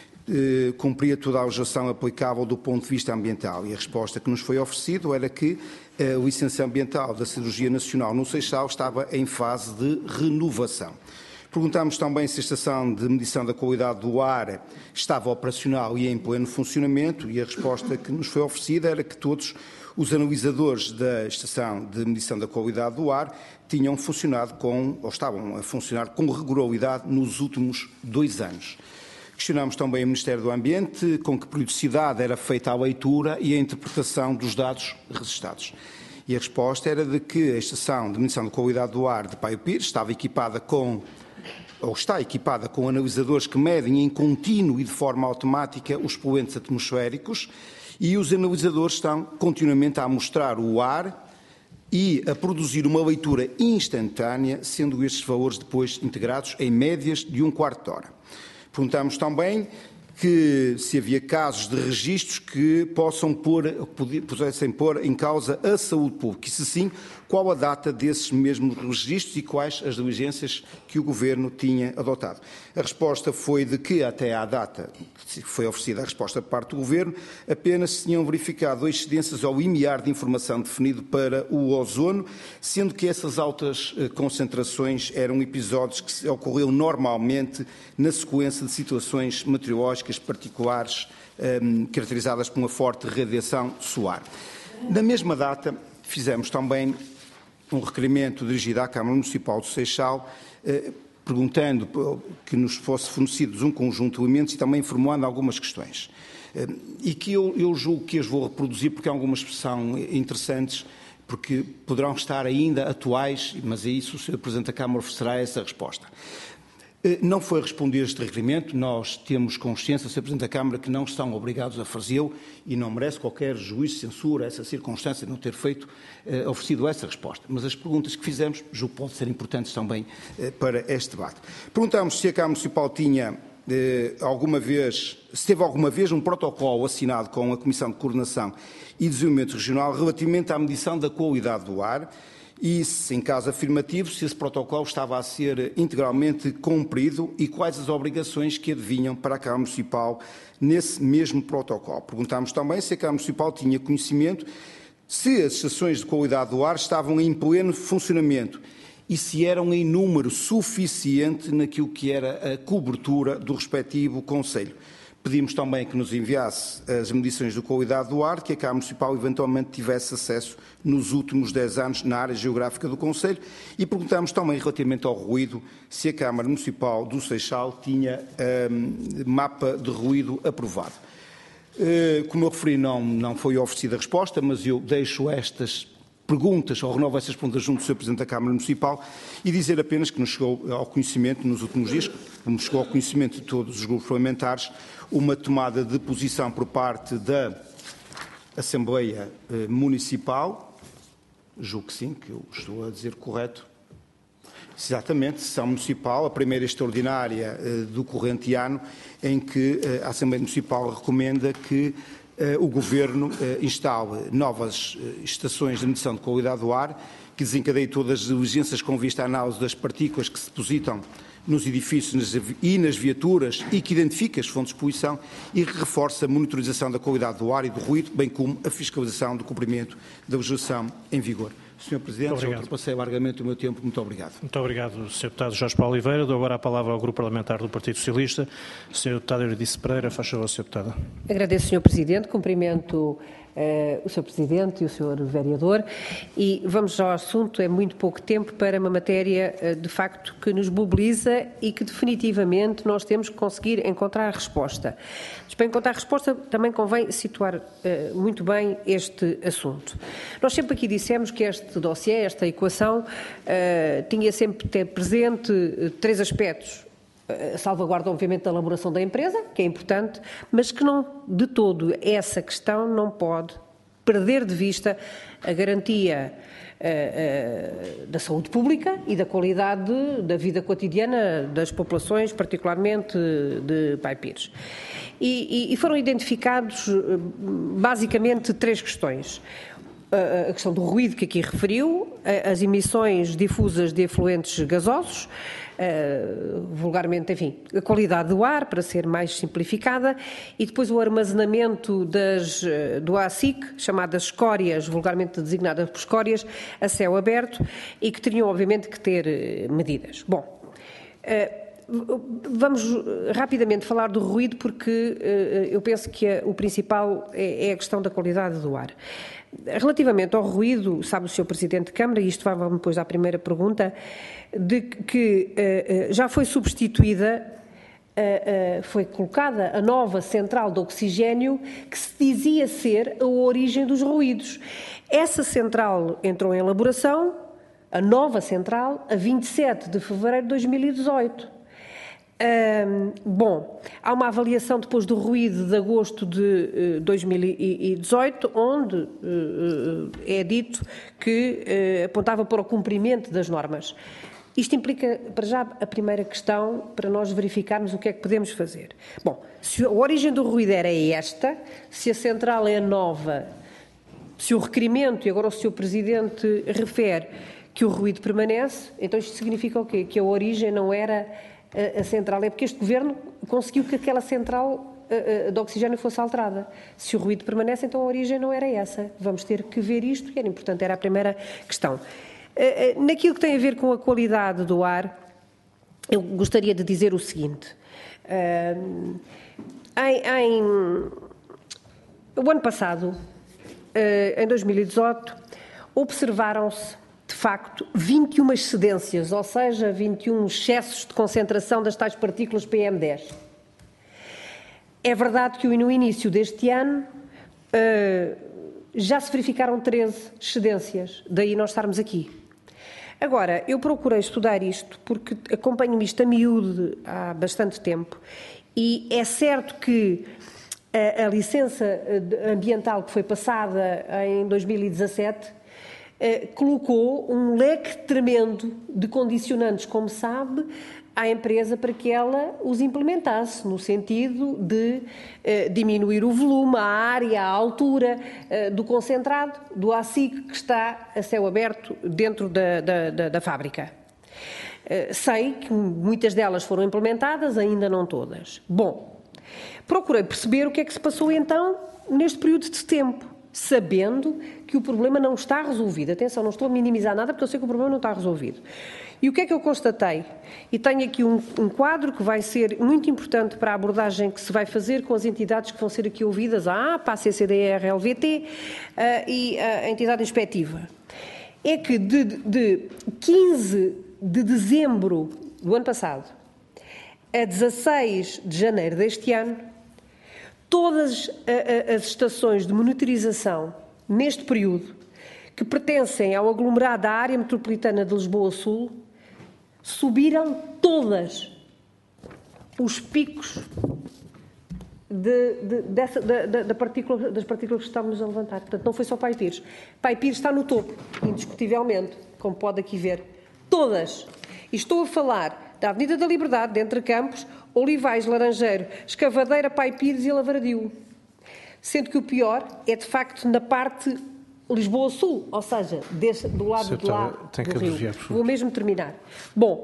eh, cumpria toda a legislação aplicável do ponto de vista ambiental. E a resposta que nos foi oferecida era que a licença ambiental da Cirurgia Nacional no Seixal estava em fase de renovação. Perguntámos também se a estação de medição da qualidade do ar estava operacional e em pleno funcionamento, e a resposta que nos foi oferecida era que todos os analisadores da estação de medição da qualidade do ar tinham funcionado com, ou estavam a funcionar com regularidade nos últimos dois anos. Questionámos também o Ministério do Ambiente com que periodicidade era feita a leitura e a interpretação dos dados registados. E a resposta era de que a Estação de Medição de Qualidade do Ar de Paio Pires estava equipada com, ou está equipada com analisadores que medem em contínuo e de forma automática os poluentes atmosféricos, e os analisadores estão continuamente a mostrar o ar e a produzir uma leitura instantânea, sendo estes valores depois integrados em médias de um quarto de hora. Perguntamos também que se havia casos de registros que possam pôr, pudessem pôr em causa a saúde pública. E se sim, qual a data desses mesmos registros e quais as diligências que o Governo tinha adotado. A resposta foi de que, até à data que foi oferecida a resposta por parte do Governo, apenas se tinham verificado excedências ao limiar de informação definido para o ozono, sendo que essas altas concentrações eram episódios que ocorriam normalmente na sequência de situações meteorológicas particulares, um, caracterizadas por uma forte radiação solar. Na mesma data, fizemos também um requerimento dirigido à Câmara Municipal do Seixal, eh, perguntando que nos fosse fornecidos um conjunto de elementos e também formulando algumas questões. Eh, e que eu, eu julgo que as vou reproduzir porque algumas são interessantes, porque poderão estar ainda atuais, mas é isso o senhor Presidente da Câmara oferecerá essa resposta. Não foi respondido este requerimento, nós temos consciência, senhor Presidente da Câmara, que não estão obrigados a fazê-lo e não merece qualquer juízo de censura essa circunstância de não ter feito, eh, oferecido essa resposta. Mas as perguntas que fizemos, julgo que podem ser importantes também eh, para este debate. Perguntamos se a Câmara Municipal tinha eh, alguma vez, se teve alguma vez um protocolo assinado com a Comissão de Coordenação e Desenvolvimento Regional relativamente à medição da qualidade do ar, e, se em caso afirmativo, se esse protocolo estava a ser integralmente cumprido e quais as obrigações que adivinham para a Câmara Municipal nesse mesmo protocolo. Perguntámos também se a Câmara Municipal tinha conhecimento se as estações de qualidade do ar estavam em pleno funcionamento e se eram em número suficiente naquilo que era a cobertura do respectivo concelho. Pedimos também que nos enviasse as medições de qualidade do ar que a Câmara Municipal eventualmente tivesse acesso nos últimos dez anos na área geográfica do concelho e perguntamos também relativamente ao ruído se a Câmara Municipal do Seixal tinha um, mapa de ruído aprovado. Uh, como eu referi, não, não foi oferecida a resposta, mas eu deixo estas perguntas, ou renovo essas perguntas junto do senhor Presidente da Câmara Municipal e dizer apenas que nos chegou ao conhecimento nos últimos dias, como chegou ao conhecimento de todos os grupos parlamentares, uma tomada de posição por parte da Assembleia eh, Municipal, julgo que sim, que eu estou a dizer correto, exatamente, sessão municipal, a primeira extraordinária eh, do corrente ano, em que eh, a Assembleia Municipal recomenda que eh, o Governo eh, instale novas eh, estações de medição de qualidade do ar, que desencadeie todas as diligências com vista à análise das partículas que se depositam nos edifícios e nas viaturas e que identifique as fontes de poluição e que reforce a monitorização da qualidade do ar e do ruído, bem como a fiscalização do cumprimento da legislação em vigor. senhor Presidente, já ultrapassei largamente o meu tempo. Muito obrigado. Muito obrigado, senhor Deputado Jorge Paulo Oliveira. Dou agora a palavra ao Grupo Parlamentar do Partido Socialista. senhor Deputado Euridice Pereira, faz favor, senhor Deputado. Agradeço, senhor Presidente. Cumprimento Uh, o senhor Presidente e o senhor Vereador e vamos ao assunto. É muito pouco tempo para uma matéria uh, de facto que nos mobiliza e que definitivamente nós temos que conseguir encontrar resposta. Mas para encontrar resposta também convém situar uh, muito bem este assunto. Nós sempre aqui dissemos que este dossiê, esta equação, uh, tinha sempre ter presente uh, três aspectos. A salvaguarda, obviamente, da elaboração da empresa, que é importante, mas que não, de todo, essa questão não pode perder de vista a garantia uh, uh, da saúde pública e da qualidade da vida cotidiana das populações, particularmente de Paio Pires. E, e, e foram identificados, basicamente, três questões. A questão do ruído que aqui referiu, as emissões difusas de efluentes gasosos, Uh, vulgarmente, enfim, a qualidade do ar, para ser mais simplificada, e depois o armazenamento das, do A S I C, chamadas escórias, vulgarmente designadas por escórias, a céu aberto, e que teriam, obviamente, que ter medidas. Bom, uh, vamos rapidamente falar do ruído, porque uh, eu penso que a, o principal é, é a questão da qualidade do ar. Relativamente ao ruído, sabe o senhor Presidente de Câmara, e isto vai-me depois à primeira pergunta, de que uh, já foi substituída, uh, uh, foi colocada a nova central de oxigénio que se dizia ser a origem dos ruídos. Essa central entrou em elaboração, a nova central, a vinte e sete de fevereiro de dois mil e dezoito. Hum, bom, há uma avaliação depois do ruído de agosto de uh, dois mil e dezoito, onde uh, uh, é dito que uh, apontava para o cumprimento das normas. Isto implica, para já, a primeira questão, para nós verificarmos o que é que podemos fazer. Bom, se a origem do ruído era esta, se a central é nova, se o requerimento, e agora o senhor Presidente refere que o ruído permanece, então isto significa o quê? Que a origem não era a, a central. É porque este Governo conseguiu que aquela central a, a, de oxigênio fosse alterada. Se o ruído permanece, então a origem não era essa. Vamos ter que ver isto, e era importante, era a primeira questão. Naquilo que tem a ver com a qualidade do ar, eu gostaria de dizer o seguinte. Em, em, o ano passado, em dois mil e dezoito, observaram-se, de facto, vinte e uma excedências, ou seja, vinte e um excessos de concentração das tais partículas P M dez. É verdade que no início deste ano já se verificaram treze excedências, daí nós estarmos aqui. Agora, eu procurei estudar isto porque acompanho isto a miúde há bastante tempo e é certo que a, a licença ambiental que foi passada em dois mil e dezassete eh, colocou um leque tremendo de condicionantes, como sabe, à empresa para que ela os implementasse, no sentido de eh, diminuir o volume, a área, a altura eh, do concentrado, do ASIC, que está a céu aberto dentro da, da, da, da fábrica. Eh, sei que muitas delas foram implementadas, ainda não todas. Bom, procurei perceber o que é que se passou então neste período de tempo, sabendo que o problema não está resolvido. Atenção, não estou a minimizar nada, porque eu sei que o problema não está resolvido. E o que é que eu constatei? E tenho aqui um, um quadro que vai ser muito importante para a abordagem que se vai fazer com as entidades que vão ser aqui ouvidas, a APA, a C C D R L V T uh, e a entidade inspectiva. É que de, de quinze de dezembro do ano passado a dezasseis de janeiro deste ano, todas as estações de monitorização neste período que pertencem ao aglomerado da área metropolitana de Lisboa Sul subiram todas os picos de, de, dessa, da, da partícula, das partículas que estávamos a levantar. Portanto, não foi só Pai Pires. Pai Pires está no topo, indiscutivelmente, como pode aqui ver. Todas. E estou a falar da Avenida da Liberdade, de Entre Campos, Olivais, Laranjeiro, Escavadeira, Pai Pires e Lavradio. Sendo que o pior é, de facto, na parte Lisboa Sul, ou seja, deste, do lado de lá tem do que Rio. abreviar, Vou mesmo terminar. Bom, uh, uh,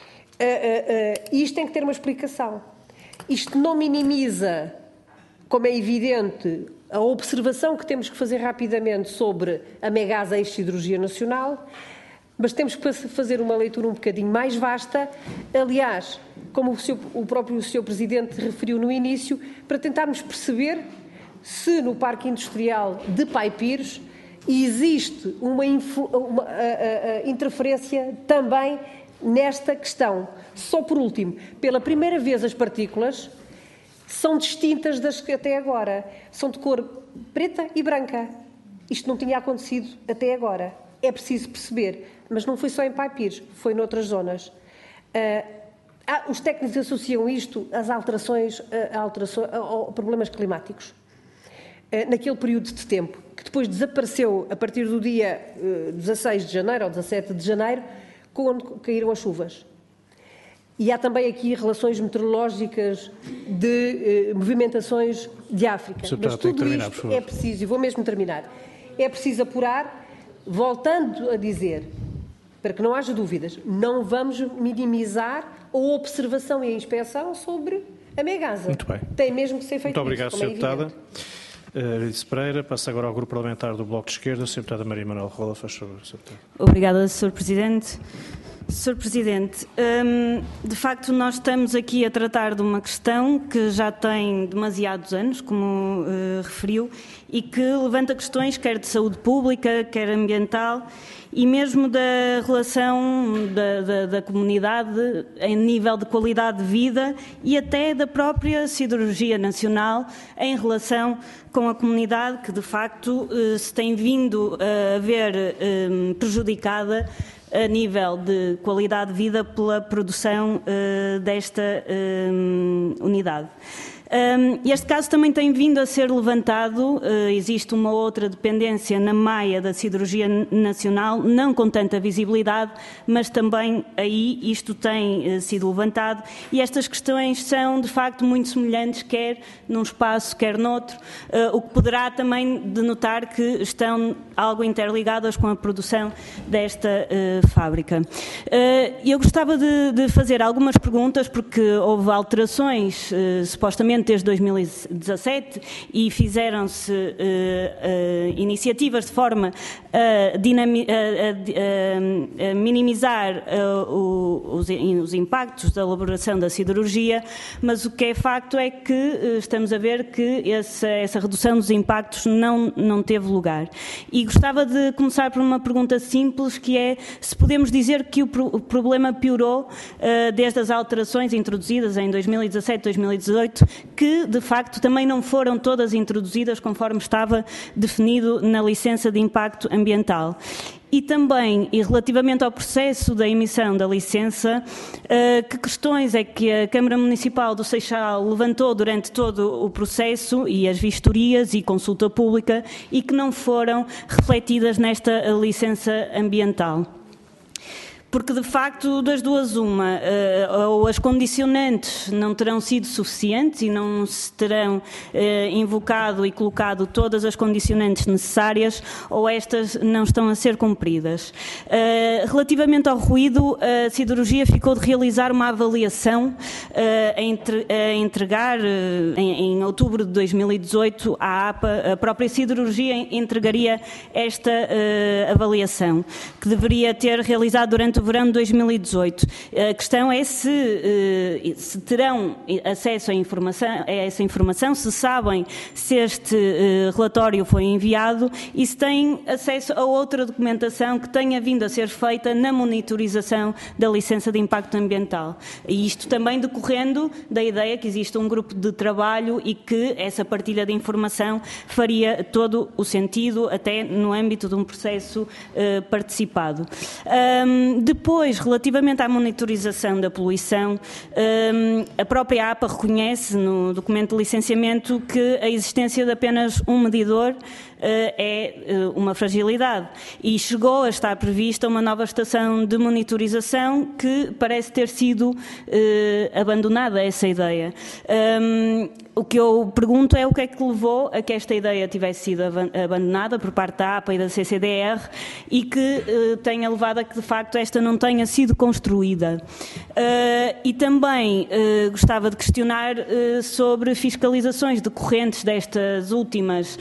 uh, isto tem que ter uma explicação. Isto não minimiza, como é evidente, a observação que temos que fazer rapidamente sobre a Megasa Ex-Hidrologia Nacional, mas temos que fazer uma leitura um bocadinho mais vasta, aliás, como o, seu, o próprio senhor Presidente referiu no início, para tentarmos perceber se no Parque Industrial de Pai Pires existe uma, influ, uma a, a, a interferência também nesta questão. Só por último, pela primeira vez as partículas são distintas das que até agora. São de cor preta e branca. Isto não tinha acontecido até agora. É preciso perceber. Mas não foi só em Pai Pires, foi noutras zonas. Uh, ah, os técnicos associam isto às alterações, a alterações, a, a problemas climáticos. Uh, naquele período de tempo, que depois desapareceu a partir do dia uh, dezasseis de janeiro ou dezassete de janeiro, quando caíram as chuvas. E há também aqui relações meteorológicas de uh, movimentações de África. Mas tudo terminar, isto é preciso, e vou mesmo terminar, é preciso apurar, voltando a dizer, para que não haja dúvidas, não vamos minimizar a observação e a inspeção sobre a Megasa. Muito bem. Tem mesmo que ser feito. Muito obrigado, isso, senhora é Deputada. Euridice Pereira, passa agora ao Grupo Parlamentar do Bloco de Esquerda. senhora Deputada Maria Manuel Rola, faz favor, senhora Deputada. Obrigada, senhor Presidente. senhor Presidente, hum, de facto nós estamos aqui a tratar de uma questão que já tem demasiados anos, como uh, referiu, e que levanta questões quer de saúde pública, quer ambiental, e mesmo da relação da, da, da comunidade em nível de qualidade de vida e até da própria Siderurgia Nacional em relação com a comunidade que de facto uh, se tem vindo a ver um, prejudicada a nível de qualidade de vida pela produção uh, desta uh, unidade. Um, este caso também tem vindo a ser levantado, uh, existe uma outra dependência na Maia da Siderurgia Nacional, não com tanta visibilidade, mas também aí isto tem uh, sido levantado e estas questões são de facto muito semelhantes, quer num espaço, quer noutro, uh, o que poderá também denotar que estão algo interligadas com a produção desta uh, fábrica. Uh, eu gostava de, de fazer algumas perguntas, porque houve alterações, uh, supostamente, desde dois mil e dezassete e fizeram-se uh, uh, iniciativas de forma a, dinami- a, a, a minimizar uh, o, os, os impactos da elaboração da siderurgia, mas o que é facto é que uh, estamos a ver que essa, essa redução dos impactos não, não teve lugar. E gostava de começar por uma pergunta simples, que é se podemos dizer que o, pro, o problema piorou uh, desde as alterações introduzidas em dois mil e dezassete, dois mil e dezoito, que, de facto, também não foram todas introduzidas conforme estava definido na licença de impacto ambiental. E também, e relativamente ao processo da emissão da licença, uh, que questões é que a Câmara Municipal do Seixal levantou durante todo o processo e as vistorias e consulta pública e que não foram refletidas nesta licença ambiental? Porque, de facto, das duas uma, ou as condicionantes não terão sido suficientes e não se terão invocado e colocado todas as condicionantes necessárias, ou estas não estão a ser cumpridas. Relativamente ao ruído, a Siderurgia ficou de realizar uma avaliação a entregar em outubro de dois mil e dezoito à A P A. A própria Siderurgia entregaria esta avaliação, que deveria ter realizado durante o verão de dois mil e dezoito. A questão é se, se terão acesso à informação, a essa informação, se sabem se este relatório foi enviado e se têm acesso a outra documentação que tenha vindo a ser feita na monitorização da licença de impacto ambiental. E isto também decorrendo da ideia que existe um grupo de trabalho e que essa partilha de informação faria todo o sentido, até no âmbito de um processo uh, participado. Um, Depois, relativamente à monitorização da poluição, a própria A P A reconhece no documento de licenciamento que a existência de apenas um medidor é uma fragilidade e chegou a estar prevista uma nova estação de monitorização que parece ter sido abandonada essa ideia. O que eu pergunto é o que é que levou a que esta ideia tivesse sido abandonada por parte da A P A e da C C D R e que tenha levado a que, de facto, esta não tenha sido construída. E também gostava de questionar sobre fiscalizações decorrentes destas últimas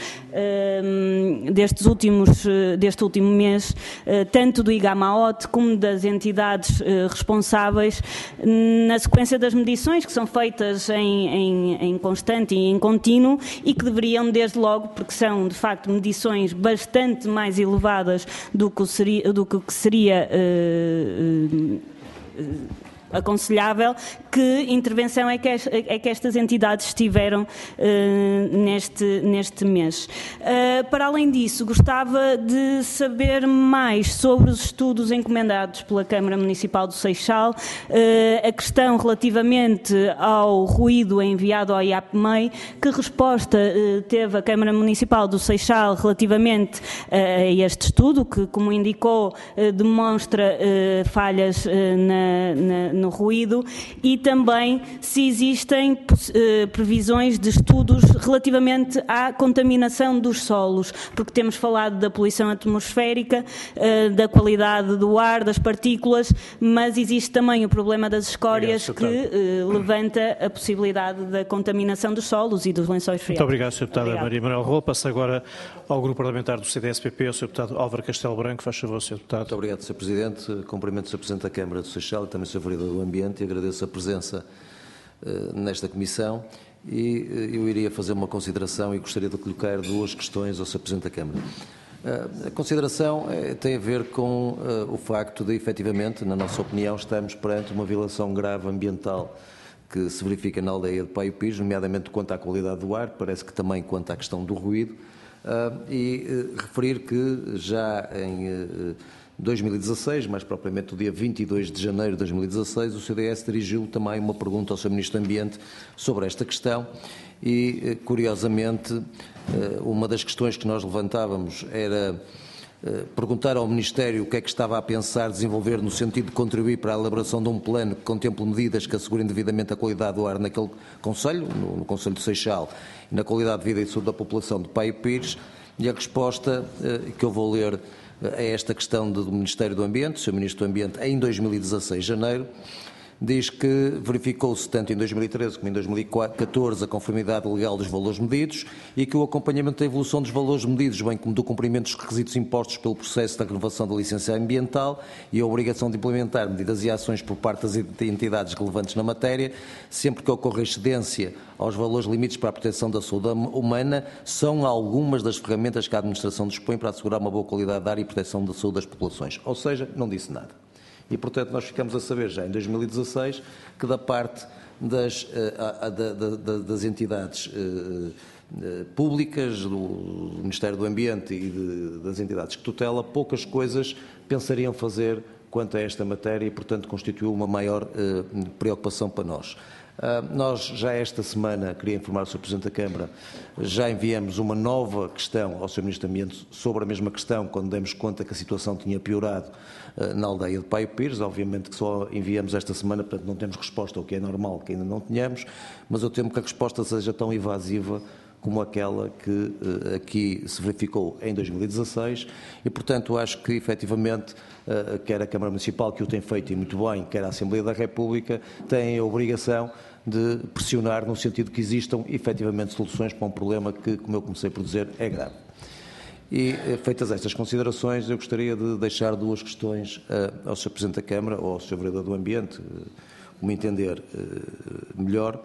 destes últimos, deste último mês, tanto do IGAMAOT como das entidades responsáveis, na sequência das medições que são feitas em, em, em constante e em contínuo e que deveriam, desde logo, porque são, de facto, medições bastante mais elevadas do que seria, do que seria uh, uh, uh, aconselhável, que intervenção é que, é que estas entidades tiveram uh, neste, neste mês. Uh, para além disso, gostava de saber mais sobre os estudos encomendados pela Câmara Municipal do Seixal, uh, a questão relativamente ao ruído enviado ao I A P M E I, que resposta uh, teve a Câmara Municipal do Seixal relativamente uh, a este estudo, que, como indicou, uh, demonstra uh, falhas uh, na, na no ruído, e também se existem eh, previsões de estudos relativamente à contaminação dos solos, porque temos falado da poluição atmosférica, eh, da qualidade do ar, das partículas, mas existe também o problema das escórias que eh, levanta a possibilidade da contaminação dos solos e dos lençóis freáticos. Muito obrigado, senhora Deputada Obrigado. Maria Manuel Roa. Passo agora ao Grupo Parlamentar do C D S P P, o senhor Deputado Álvaro Castelo Branco. Faz favor, senhor Deputado. Muito obrigado, senhor Presidente. Cumprimento o senhor Presidente da Câmara do Seixal e também o senhor Vereador do Ambiente e agradeço a presença uh, nesta comissão e uh, eu iria fazer uma consideração e gostaria de colocar duas questões ao senhor Presidente da Câmara. Uh, a consideração uh, tem a ver com uh, o facto de, efetivamente, na nossa opinião, estamos perante uma violação grave ambiental que se verifica na aldeia de Paio Pires, nomeadamente quanto à qualidade do ar, parece que também quanto à questão do ruído, uh, e uh, referir que já em uh, dois mil e dezasseis, mais propriamente no dia vinte e dois de janeiro de dois mil e dezasseis, o C D S dirigiu também uma pergunta ao senhor Ministro do Ambiente sobre esta questão e, curiosamente, uma das questões que nós levantávamos era perguntar ao Ministério o que é que estava a pensar desenvolver no sentido de contribuir para a elaboração de um plano que contemple medidas que assegurem devidamente a qualidade do ar naquele concelho, no, no Concelho de Seixal, e na qualidade de vida e de saúde da população de Paio Pires, e a resposta que eu vou ler a esta questão do Ministério do Ambiente, o senhor Ministro do Ambiente, em dois mil e dezasseis, janeiro, diz que verificou-se tanto em dois mil e treze como em dois mil e catorze a conformidade legal dos valores medidos e que o acompanhamento da evolução dos valores medidos, bem como do cumprimento dos requisitos impostos pelo processo da renovação da licença ambiental e a obrigação de implementar medidas e ações por parte das entidades relevantes na matéria, sempre que ocorra excedência aos valores limites para a proteção da saúde humana, são algumas das ferramentas que a administração dispõe para assegurar uma boa qualidade de ar e proteção da saúde das populações. Ou seja, não disse nada. E, portanto, nós ficamos a saber já em dois mil e dezasseis que da parte das, uh, da, da, das entidades uh, uh, públicas, do Ministério do Ambiente e de, das entidades que tutela, poucas coisas pensariam fazer quanto a esta matéria e, portanto, constituiu uma maior uh, preocupação para nós. Uh, nós já esta semana, queria informar o senhor Presidente da Câmara, já enviamos uma nova questão ao senhor Ministro do Ambiente sobre a mesma questão, quando demos conta que a situação tinha piorado uh, na aldeia de Paio Pires. Obviamente que só enviamos esta semana, portanto não temos resposta, o que é normal que ainda não tenhamos, mas eu temo que a resposta seja tão evasiva como aquela que uh, aqui se verificou em dois mil e dezasseis e, portanto, acho que, efetivamente, uh, quer a Câmara Municipal, que o tem feito e muito bem, quer a Assembleia da República, têm a obrigação de pressionar no sentido que existam, efetivamente, soluções para um problema que, como eu comecei por dizer, é grave. E, feitas estas considerações, eu gostaria de deixar duas questões uh, ao senhor Presidente da Câmara ou ao senhor Vereador do Ambiente, uh, como entender uh, melhor,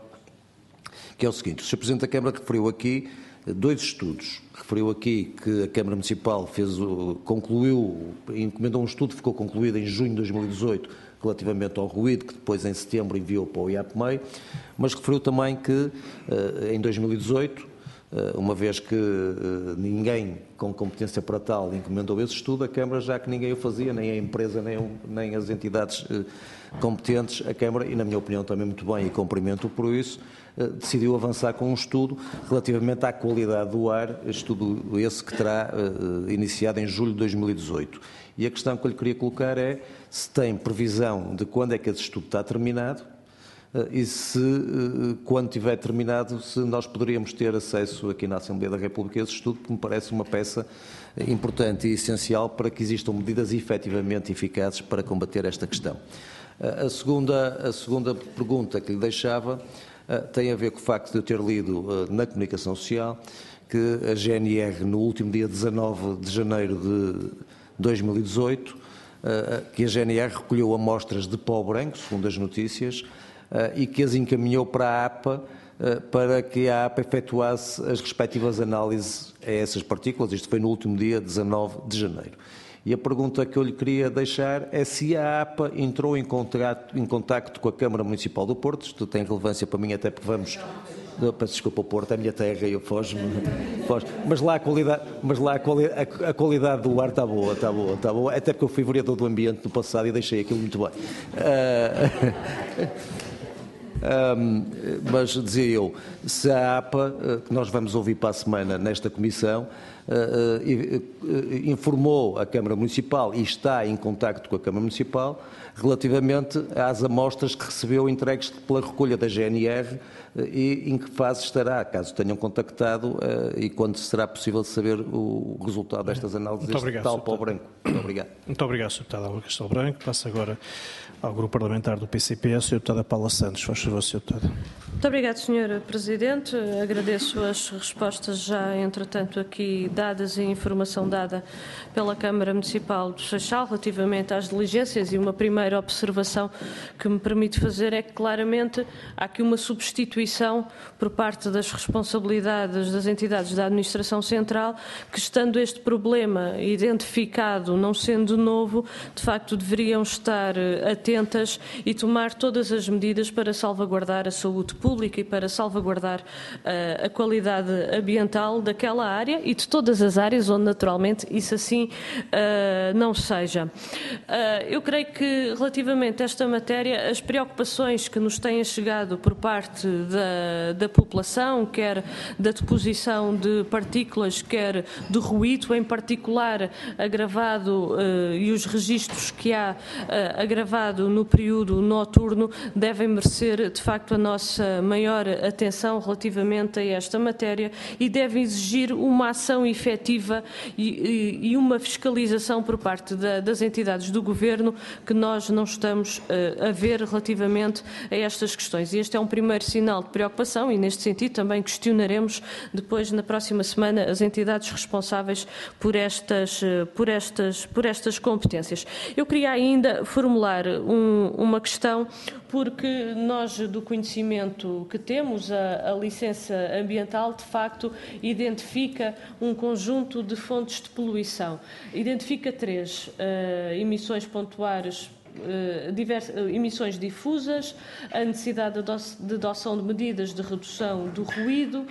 que é o seguinte: o senhor Presidente da Câmara referiu aqui dois estudos. Referiu aqui que a Câmara Municipal fez, concluiu, encomendou um estudo que ficou concluído em junho de dois mil e dezoito relativamente ao ruído, que depois em setembro enviou para o I A P M E I, mas referiu também que em dois mil e dezoito, uma vez que ninguém com competência para tal encomendou esse estudo, a Câmara, já que ninguém o fazia, nem a empresa, nem, nem as entidades competentes, a Câmara, e na minha opinião também muito bem, e cumprimento por isso, decidiu avançar com um estudo relativamente à qualidade do ar, estudo esse que terá uh, iniciado em julho de dois mil e dezoito. E a questão que eu lhe queria colocar é se tem previsão de quando é que esse estudo está terminado uh, e se, uh, quando tiver terminado, se nós poderíamos ter acesso aqui na Assembleia da República a esse estudo, que me parece uma peça importante e essencial para que existam medidas efetivamente eficazes para combater esta questão. Uh, a, segunda, a segunda pergunta que lhe deixava Uh, tem a ver com o facto de eu ter lido uh, na comunicação social que a G N R, no último dia dezanove de janeiro de dois mil e dezoito, uh, que a G N R recolheu amostras de pó branco, segundo as notícias, uh, e que as encaminhou para a A P A uh, para que a A P A efetuasse as respectivas análises a essas partículas. Isto foi no último dia dezanove de janeiro. E a pergunta que eu lhe queria deixar é se a A P A entrou em contacto, em contacto com a Câmara Municipal do Porto. Isto tem relevância para mim, até porque vamos... Peço desculpa, o Porto é a minha terra e eu foge-me. Foge. Mas lá, a qualidade, mas lá a, quali, a, a qualidade do ar está boa, está boa, está boa. Até porque eu fui vereador do ambiente no passado e deixei aquilo muito bem. Uh... Um, mas dizia eu, se a APA, que nós vamos ouvir para a semana nesta comissão, uh, uh, uh, informou a Câmara Municipal e está em contacto com a Câmara Municipal relativamente às amostras que recebeu entregues pela recolha da G N R e em que fase estará, caso tenham contactado, e quando será possível saber o resultado destas análises, Muito obrigado, tal pó branco. Muito obrigado. Muito obrigado, senhor Deputado Álvaro Castelo Branco. Passo agora ao Grupo Parlamentar do P C P, a senhora Deputada Paula Santos. Faz favor, senhor Deputado. Muito obrigado, senhor Presidente. Agradeço as respostas já, entretanto, aqui dadas e a informação dada pela Câmara Municipal do Seixal relativamente às diligências, e uma primeira observação que me permite fazer é que claramente há aqui uma substituição por parte das responsabilidades das entidades da Administração Central, que, estando este problema identificado, não sendo novo, de facto deveriam estar atentas e tomar todas as medidas para salvaguardar a saúde pública e para salvaguardar uh, a qualidade ambiental daquela área e de todas as áreas onde naturalmente isso assim uh, não seja. Uh, eu creio que relativamente a esta matéria, as preocupações que nos têm chegado por parte da, da população, quer da deposição de partículas, quer do ruído, em particular agravado, uh, e os registros que há uh, agravado no período noturno, devem merecer de facto a nossa maior atenção relativamente a esta matéria e devem exigir uma ação efetiva e, e, e uma fiscalização por parte da, das entidades do Governo que nós não estamos uh, a ver relativamente a estas questões. E este é um primeiro sinal de preocupação e, neste sentido, também questionaremos depois, na próxima semana, as entidades responsáveis por estas, uh, por estas, por estas competências. Eu queria ainda formular um, uma questão, porque nós, do conhecimento que temos, a, a licença ambiental, de facto, identifica um conjunto de fontes de poluição. Identifica três uh, emissões pontuais, Uh, diversas, uh, emissões difusas, a necessidade de adoção de medidas de redução do ruído uh,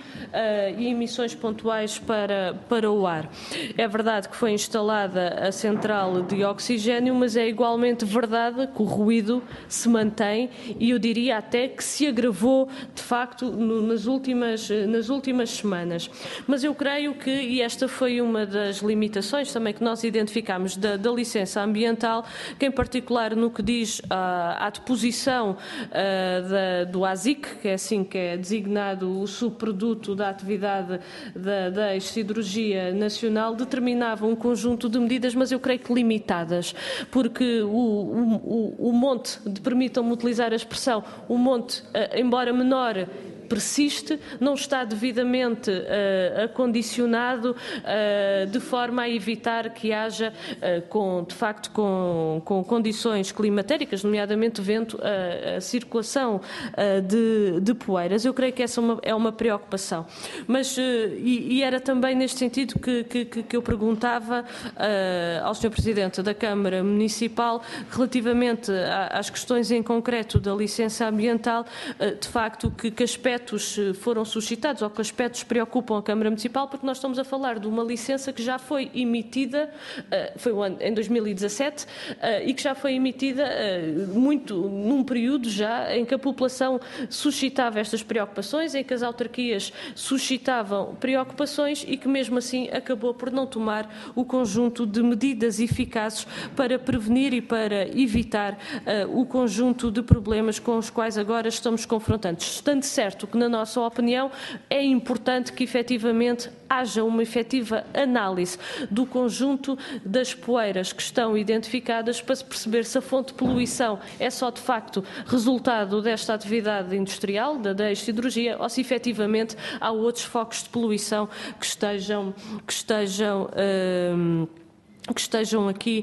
e emissões pontuais para, para o ar. É verdade que foi instalada a central de oxigênio, mas é igualmente verdade que o ruído se mantém e eu diria até que se agravou de facto no, nas, últimas, nas últimas semanas. Mas eu creio que, e esta foi uma das limitações também que nós identificámos da, da licença ambiental, que em particular no que diz uh, à deposição uh, da, do A S I C, que é assim que é designado o subproduto da atividade da, da ex-siderurgia nacional, determinava um conjunto de medidas, mas eu creio que limitadas, porque o, o, o monte, permitam-me utilizar a expressão, o monte, uh, embora menor, persiste, não está devidamente uh, acondicionado uh, de forma a evitar que haja, uh, com, de facto, com, com condições climatéricas, nomeadamente vento, uh, a circulação uh, de, de poeiras. Eu creio que essa é uma, é uma preocupação. Mas, uh, e, e era também neste sentido que, que, que eu perguntava uh, ao senhor Presidente da Câmara Municipal, relativamente às questões em concreto da licença ambiental, uh, de facto, que, que aspectos foram suscitados ou que aspectos preocupam a Câmara Municipal, porque nós estamos a falar de uma licença que já foi emitida, foi em dois mil e dezassete, e que já foi emitida muito num período já em que a população suscitava estas preocupações, em que as autarquias suscitavam preocupações e que mesmo assim acabou por não tomar o conjunto de medidas eficazes para prevenir e para evitar o conjunto de problemas com os quais agora estamos confrontantes. Estando certo que, na nossa opinião, é importante que efetivamente haja uma efetiva análise do conjunto das poeiras que estão identificadas para se perceber se a fonte de poluição é só de facto resultado desta atividade industrial, da ex-siderurgia, ou se efetivamente há outros focos de poluição que estejam, que estejam hum, que estejam aqui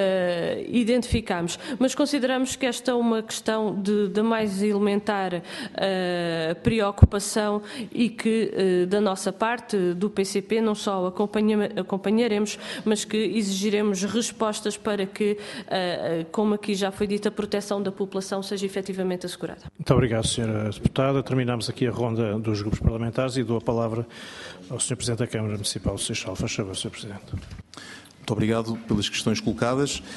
uh, identificados. Mas consideramos que esta é uma questão de, de mais elementar uh, preocupação e que, uh, da nossa parte, do P C P, não só acompanha, acompanharemos, mas que exigiremos respostas para que, uh, como aqui já foi dito, a proteção da população seja efetivamente assegurada. Muito obrigado, senhora Deputada. Terminamos aqui a ronda dos grupos parlamentares e dou a palavra ao senhor Presidente da Câmara Municipal do Seixal. Faz favor, senhor Presidente. Muito obrigado pelas questões colocadas.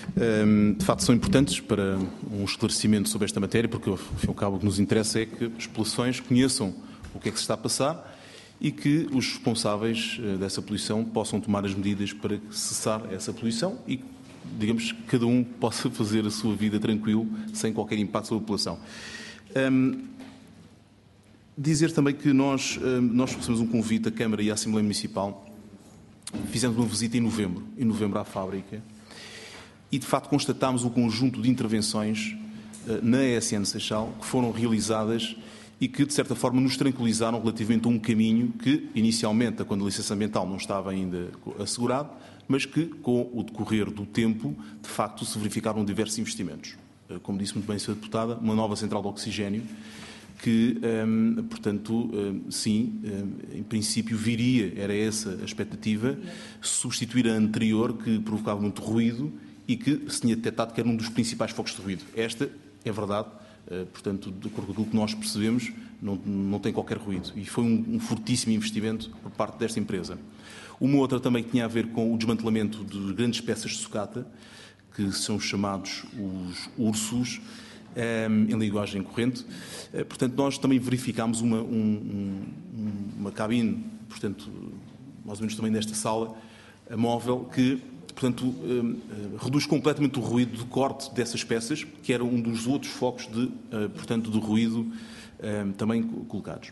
de facto são importantes para um esclarecimento sobre esta matéria, porque, ao fim e ao cabo, o que nos interessa é que as populações conheçam o que é que se está a passar e que os responsáveis dessa poluição possam tomar as medidas para cessar essa poluição e, digamos, que cada um possa fazer a sua vida tranquilo, sem qualquer impacto sobre a população. Um, dizer também que nós, um, nós recebemos um convite à Câmara e à Assembleia Municipal. Fizemos uma visita em novembro, em novembro à fábrica, e de facto constatámos um conjunto de intervenções uh, na E S N Seixal que foram realizadas e que, de certa forma, nos tranquilizaram relativamente a um caminho que, inicialmente, quando a licença ambiental não estava ainda assegurado, mas que, com o decorrer do tempo, de facto, se verificaram diversos investimentos. Uh, como disse muito bem a senhora Deputada, uma nova central de oxigénio, que, um, portanto, um, sim, um, em princípio viria, era essa a expectativa, substituir a anterior, que provocava muito ruído e que se tinha detectado que era um dos principais focos de ruído. Esta é verdade, uh, portanto, de acordo com aquilo que nós percebemos, não, não tem qualquer ruído. E foi um, um fortíssimo investimento por parte desta empresa. Uma outra também que tinha a ver com o desmantelamento de grandes peças de sucata, que são chamados os ursos, em linguagem corrente. Portanto, nós também verificámos uma, um, uma cabine, portanto, mais ou menos também nesta sala, móvel, que, portanto, reduz completamente o ruído de corte dessas peças, que era um dos outros focos de, portanto, de ruído também colocados.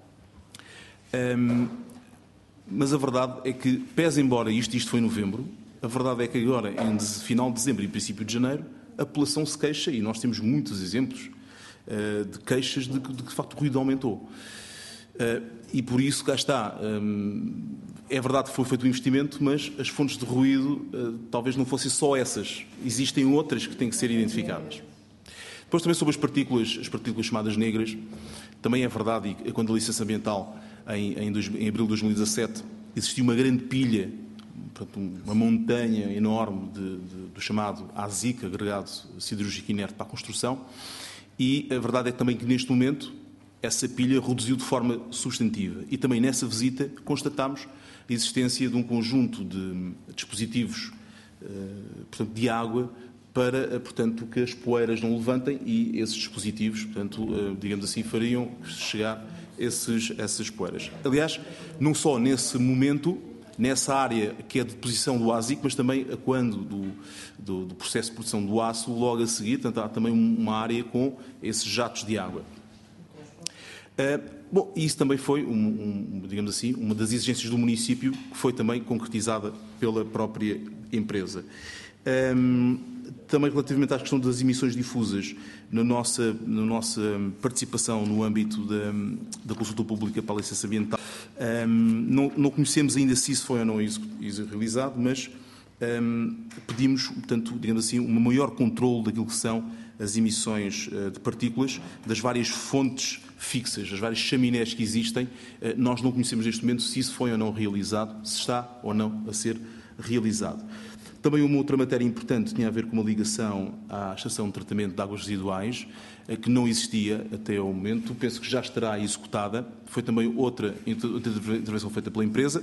Mas a verdade é que, pese embora isto, isto foi em novembro, a verdade é que agora, em final de dezembro e princípio de janeiro, a população se queixa, e nós temos muitos exemplos uh, de queixas de que, de que, de facto, o ruído aumentou. Uh, e por isso, cá está, um, é verdade que foi feito um investimento, mas as fontes de ruído uh, talvez não fossem só essas. Existem outras que têm que ser identificadas. Depois também sobre as partículas, as partículas chamadas negras, também é verdade, e quando a licença ambiental, em, em, dois, em abril de dois mil e dezassete, existiu uma grande pilha, uma montanha enorme de, de, do chamado A S I C, agregado siderúrgico inerte para a construção, e a verdade é também que neste momento essa pilha reduziu de forma substantiva. E também nessa visita constatámos a existência de um conjunto de dispositivos portanto, de água para, portanto, que as poeiras não levantem, e esses dispositivos, portanto, digamos assim, fariam chegar esses, essas poeiras. Aliás, não só nesse momento, nessa área que é de deposição do A S I C, mas também a quando do, do, do processo de produção do aço, logo a seguir, portanto, há também uma área com esses jatos de água. Uh, bom, isso também foi, um, um, digamos assim, uma das exigências do município, que foi também concretizada pela própria empresa. Um, também relativamente à questão das emissões difusas, na nossa, na nossa participação no âmbito da, da consulta pública para a licença ambiental, um, não, não conhecemos ainda se isso foi ou não isso, isso realizado, mas um, pedimos, portanto, digamos assim, um maior controle daquilo que são as emissões uh, de partículas das várias fontes fixas, as várias chaminés que existem. Uh, nós não conhecemos neste momento se isso foi ou não realizado, se está ou não a ser realizado. Também uma outra matéria importante tinha a ver com uma ligação à estação de tratamento de águas residuais, que não existia até ao momento. Penso que já estará executada. Foi também outra intervenção feita pela empresa.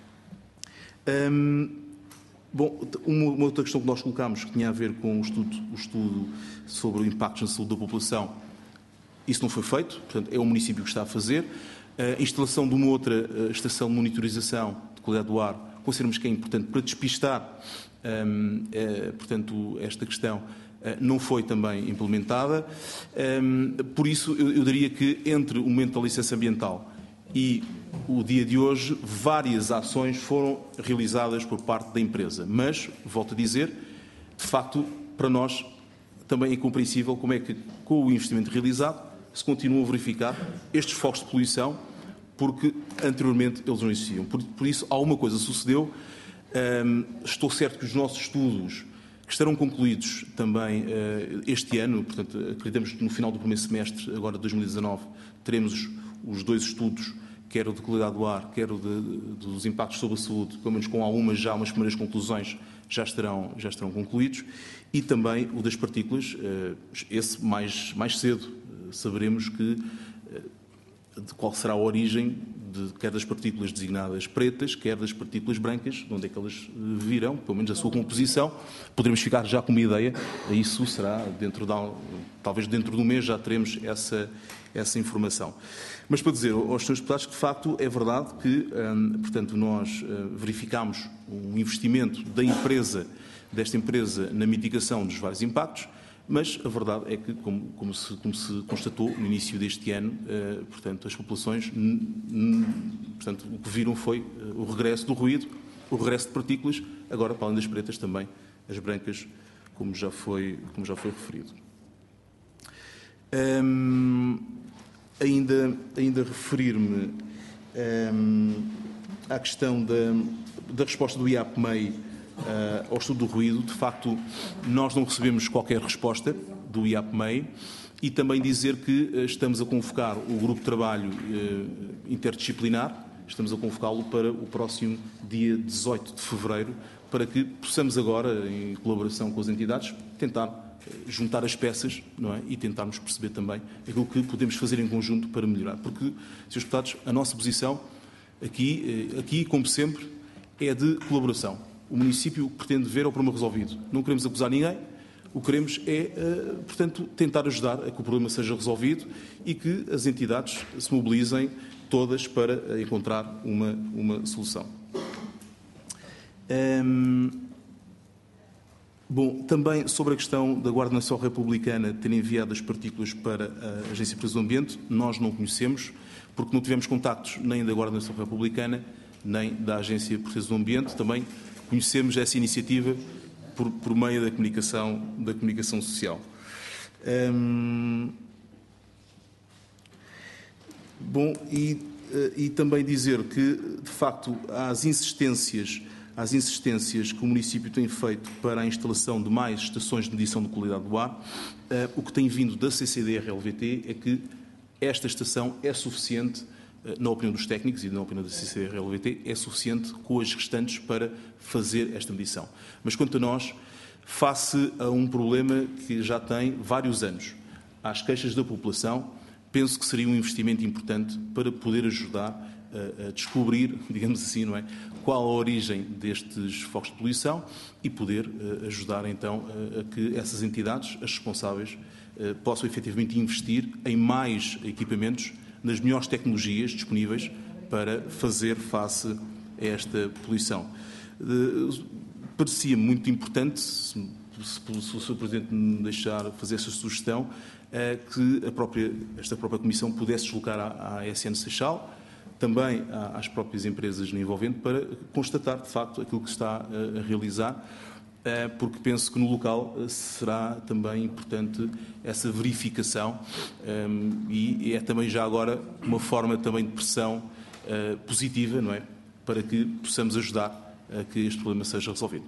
Hum, bom, uma outra questão que nós colocámos, que tinha a ver com o estudo, o estudo sobre o impacto na saúde da população, isso não foi feito, portanto, é o município que está a fazer. A instalação de uma outra estação de monitorização de qualidade do ar, consideramos que é importante para despistar Um, é, portanto, esta questão é, não foi também implementada. Um, por isso, eu, eu diria que entre o momento da licença ambiental e o dia de hoje, várias ações foram realizadas por parte da empresa. Mas, volto a dizer, de facto, para nós também é incompreensível como é que, com o investimento realizado, se continuam a verificar estes focos de poluição, porque anteriormente eles não existiam. Por, por isso, alguma coisa sucedeu. Um, estou certo que os nossos estudos, que estarão concluídos também uh, este ano, portanto, acreditamos que no final do primeiro semestre, agora de dois mil e dezanove, teremos os dois estudos, quer o de qualidade do ar, quer o de, de, dos impactos sobre a saúde, pelo menos com algumas já, umas primeiras conclusões, já estarão, já estarão concluídos, e também o das partículas, uh, esse mais, mais cedo, uh, saberemos que, uh, de qual será a origem de, quer das partículas designadas pretas, quer das partículas brancas, de onde é que elas virão, pelo menos a sua composição. Poderemos ficar já com uma ideia, isso será dentro de, talvez dentro de um mês já teremos essa, essa informação. Mas para dizer aos senhores deputados que, de facto, é verdade que, hum, portanto, nós uh, verificámos um investimento da empresa, desta empresa na mitigação dos vários impactos, mas a verdade é que, como, como, se, como se constatou no início deste ano, uh, portanto, as populações, portanto, o que viram foi uh, o regresso do ruído, o regresso de partículas, agora, para além das pretas, também as brancas, como já foi, como já foi referido. Um, ainda, ainda referir-me um, à questão da, da resposta do I A P M E I Uh, ao estudo do ruído. De facto, nós não recebemos qualquer resposta do I A P M E I e também dizer que uh, estamos a convocar o grupo de trabalho uh, interdisciplinar, estamos a convocá-lo para o próximo dia dezoito de fevereiro, para que possamos agora, em colaboração com as entidades, tentar uh, juntar as peças, não é? E tentarmos perceber também aquilo que podemos fazer em conjunto para melhorar. Porque, senhores deputados, a nossa posição aqui, uh, aqui como sempre, é de colaboração. O município pretende ver o problema resolvido. Não queremos acusar ninguém. O que queremos é, portanto, tentar ajudar a que o problema seja resolvido e que as entidades se mobilizem todas para encontrar uma, uma solução. Hum, bom, também sobre a questão da Guarda Nacional Republicana ter enviado as partículas para a Agência de Proteção do Ambiente, nós não conhecemos, porque não tivemos contactos nem da Guarda Nacional Republicana, nem da Agência de Proteção do Ambiente. Também conhecemos essa iniciativa por, por meio da comunicação, da comunicação social. Hum, bom, e, e também dizer que, de facto, as insistências, as insistências que o município tem feito para a instalação de mais estações de medição de qualidade do ar, uh, o que tem vindo da C C D R L V T é que esta estação é suficiente, na opinião dos técnicos e na opinião da C C D R L V T, é suficiente com as restantes para fazer esta medição. Mas quanto a nós, face a um problema que já tem vários anos, às queixas da população, penso que seria um investimento importante para poder ajudar a, a descobrir, digamos assim, não é, qual a origem destes focos de poluição e poder uh, ajudar então uh, a que essas entidades, as responsáveis, uh, possam efetivamente investir em mais equipamentos, nas melhores tecnologias disponíveis para fazer face a esta poluição. Parecia muito importante, se, se, se o senhor Presidente me deixar fazer essa sugestão, é que a própria, esta própria Comissão pudesse deslocar à, à A S N Seixal, também às próprias empresas envolventes, para constatar, de facto, aquilo que está a, a realizar, porque penso que no local será também importante essa verificação e é também já agora uma forma também de pressão positiva, não é? Para que possamos ajudar a que este problema seja resolvido.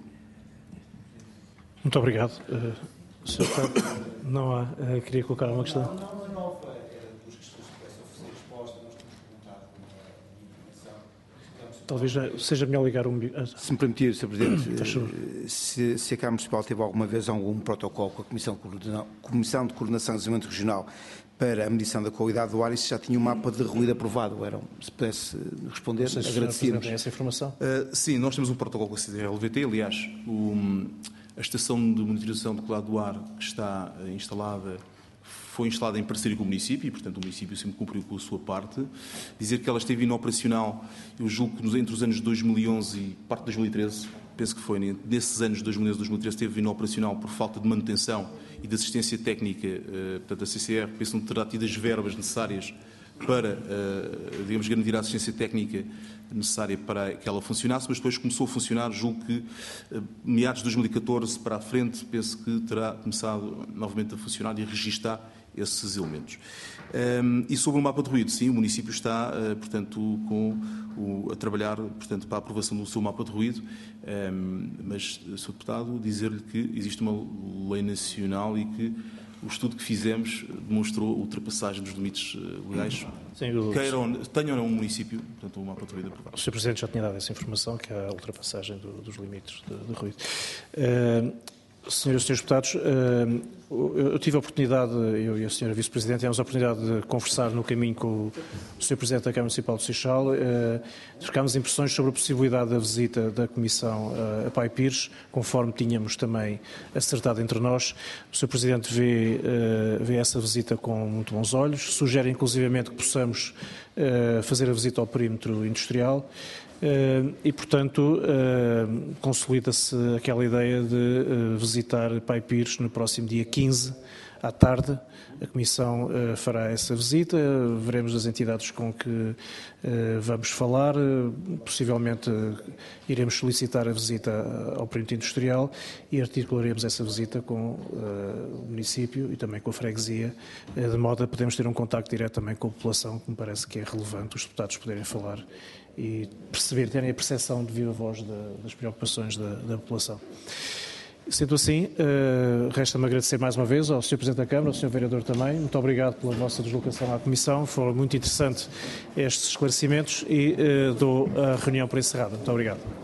Muito obrigado. Uh, senhor Deputado, não há. Uh, queria colocar uma questão. Não, não, não houve duas questões que pudessem oferecer resposta, nós temos perguntado na dimensão. Talvez seja melhor ligar um... Se me permitir, senhor Presidente, se, se a Câmara Municipal teve alguma vez algum protocolo com a Comissão de Coordenação, Comissão de Coordenação e Desenvolvimento Regional para a medição da qualidade do ar, isso já tinha um mapa de ruído aprovado. Era, se pudesse responder, se agradecíamos. essa informação? Uh, sim, nós temos um protocolo com a C D R L V T, aliás, o, a estação de monitorização de qualidade do ar que está instalada foi instalada em parceria com o município e, portanto, o município sempre cumpriu com a sua parte. Dizer que ela esteve inoperacional, eu julgo que entre os anos de dois mil e onze e parte de dois mil e treze, penso que foi, nesses anos de dois mil e onze e dois mil e treze, esteve inoperacional por falta de manutenção e de assistência técnica, portanto, a C C R, penso que não terá tido as verbas necessárias para, digamos, garantir a assistência técnica necessária para que ela funcionasse, mas depois começou a funcionar, julgo que meados de dois mil e catorze para a frente, penso que terá começado novamente a funcionar e a registar esses elementos. Um, e sobre o mapa de ruído, sim, o município está, uh, portanto, com o, a trabalhar, portanto, para a aprovação do seu mapa de ruído, um, mas, senhor Deputado, dizer-lhe que existe uma lei nacional e que o estudo que fizemos demonstrou a ultrapassagem dos limites legais. Sim, o... Queiram, tenham ou não um município, portanto, um mapa de ruído aprovado. O senhor Presidente já tinha dado essa informação, que é a ultrapassagem do, dos limites de, de ruído. Uh, Senhoras e senhores deputados, eu tive a oportunidade, eu e a senhora Vice-Presidente, tivemos a oportunidade de conversar no caminho com o senhor Presidente da Câmara Municipal do Seixal. Trocámos impressões sobre a possibilidade da visita da Comissão a Pai Pires, conforme tínhamos também acertado entre nós. O senhor Presidente vê, vê essa visita com muito bons olhos, sugere inclusivamente que possamos fazer a visita ao perímetro industrial. Uh, e, portanto, uh, consolida-se aquela ideia de uh, visitar Pai Pires no próximo dia quinze, à tarde. A Comissão uh, fará essa visita, uh, veremos as entidades com que uh, vamos falar, uh, possivelmente uh, iremos solicitar a visita ao perímetro industrial e articularemos essa visita com uh, o município e também com a freguesia, uh, de modo a podermos ter um contacto direto também com a população, que me parece que é relevante os deputados poderem falar e perceber, terem a percepção de viva voz da, das preocupações da, da população. Sendo assim, uh, resta-me agradecer mais uma vez ao senhor Presidente da Câmara, ao senhor Vereador também. Muito obrigado pela vossa deslocação à Comissão. Foram muito interessantes estes esclarecimentos e uh, dou a reunião por encerrada. Muito obrigado.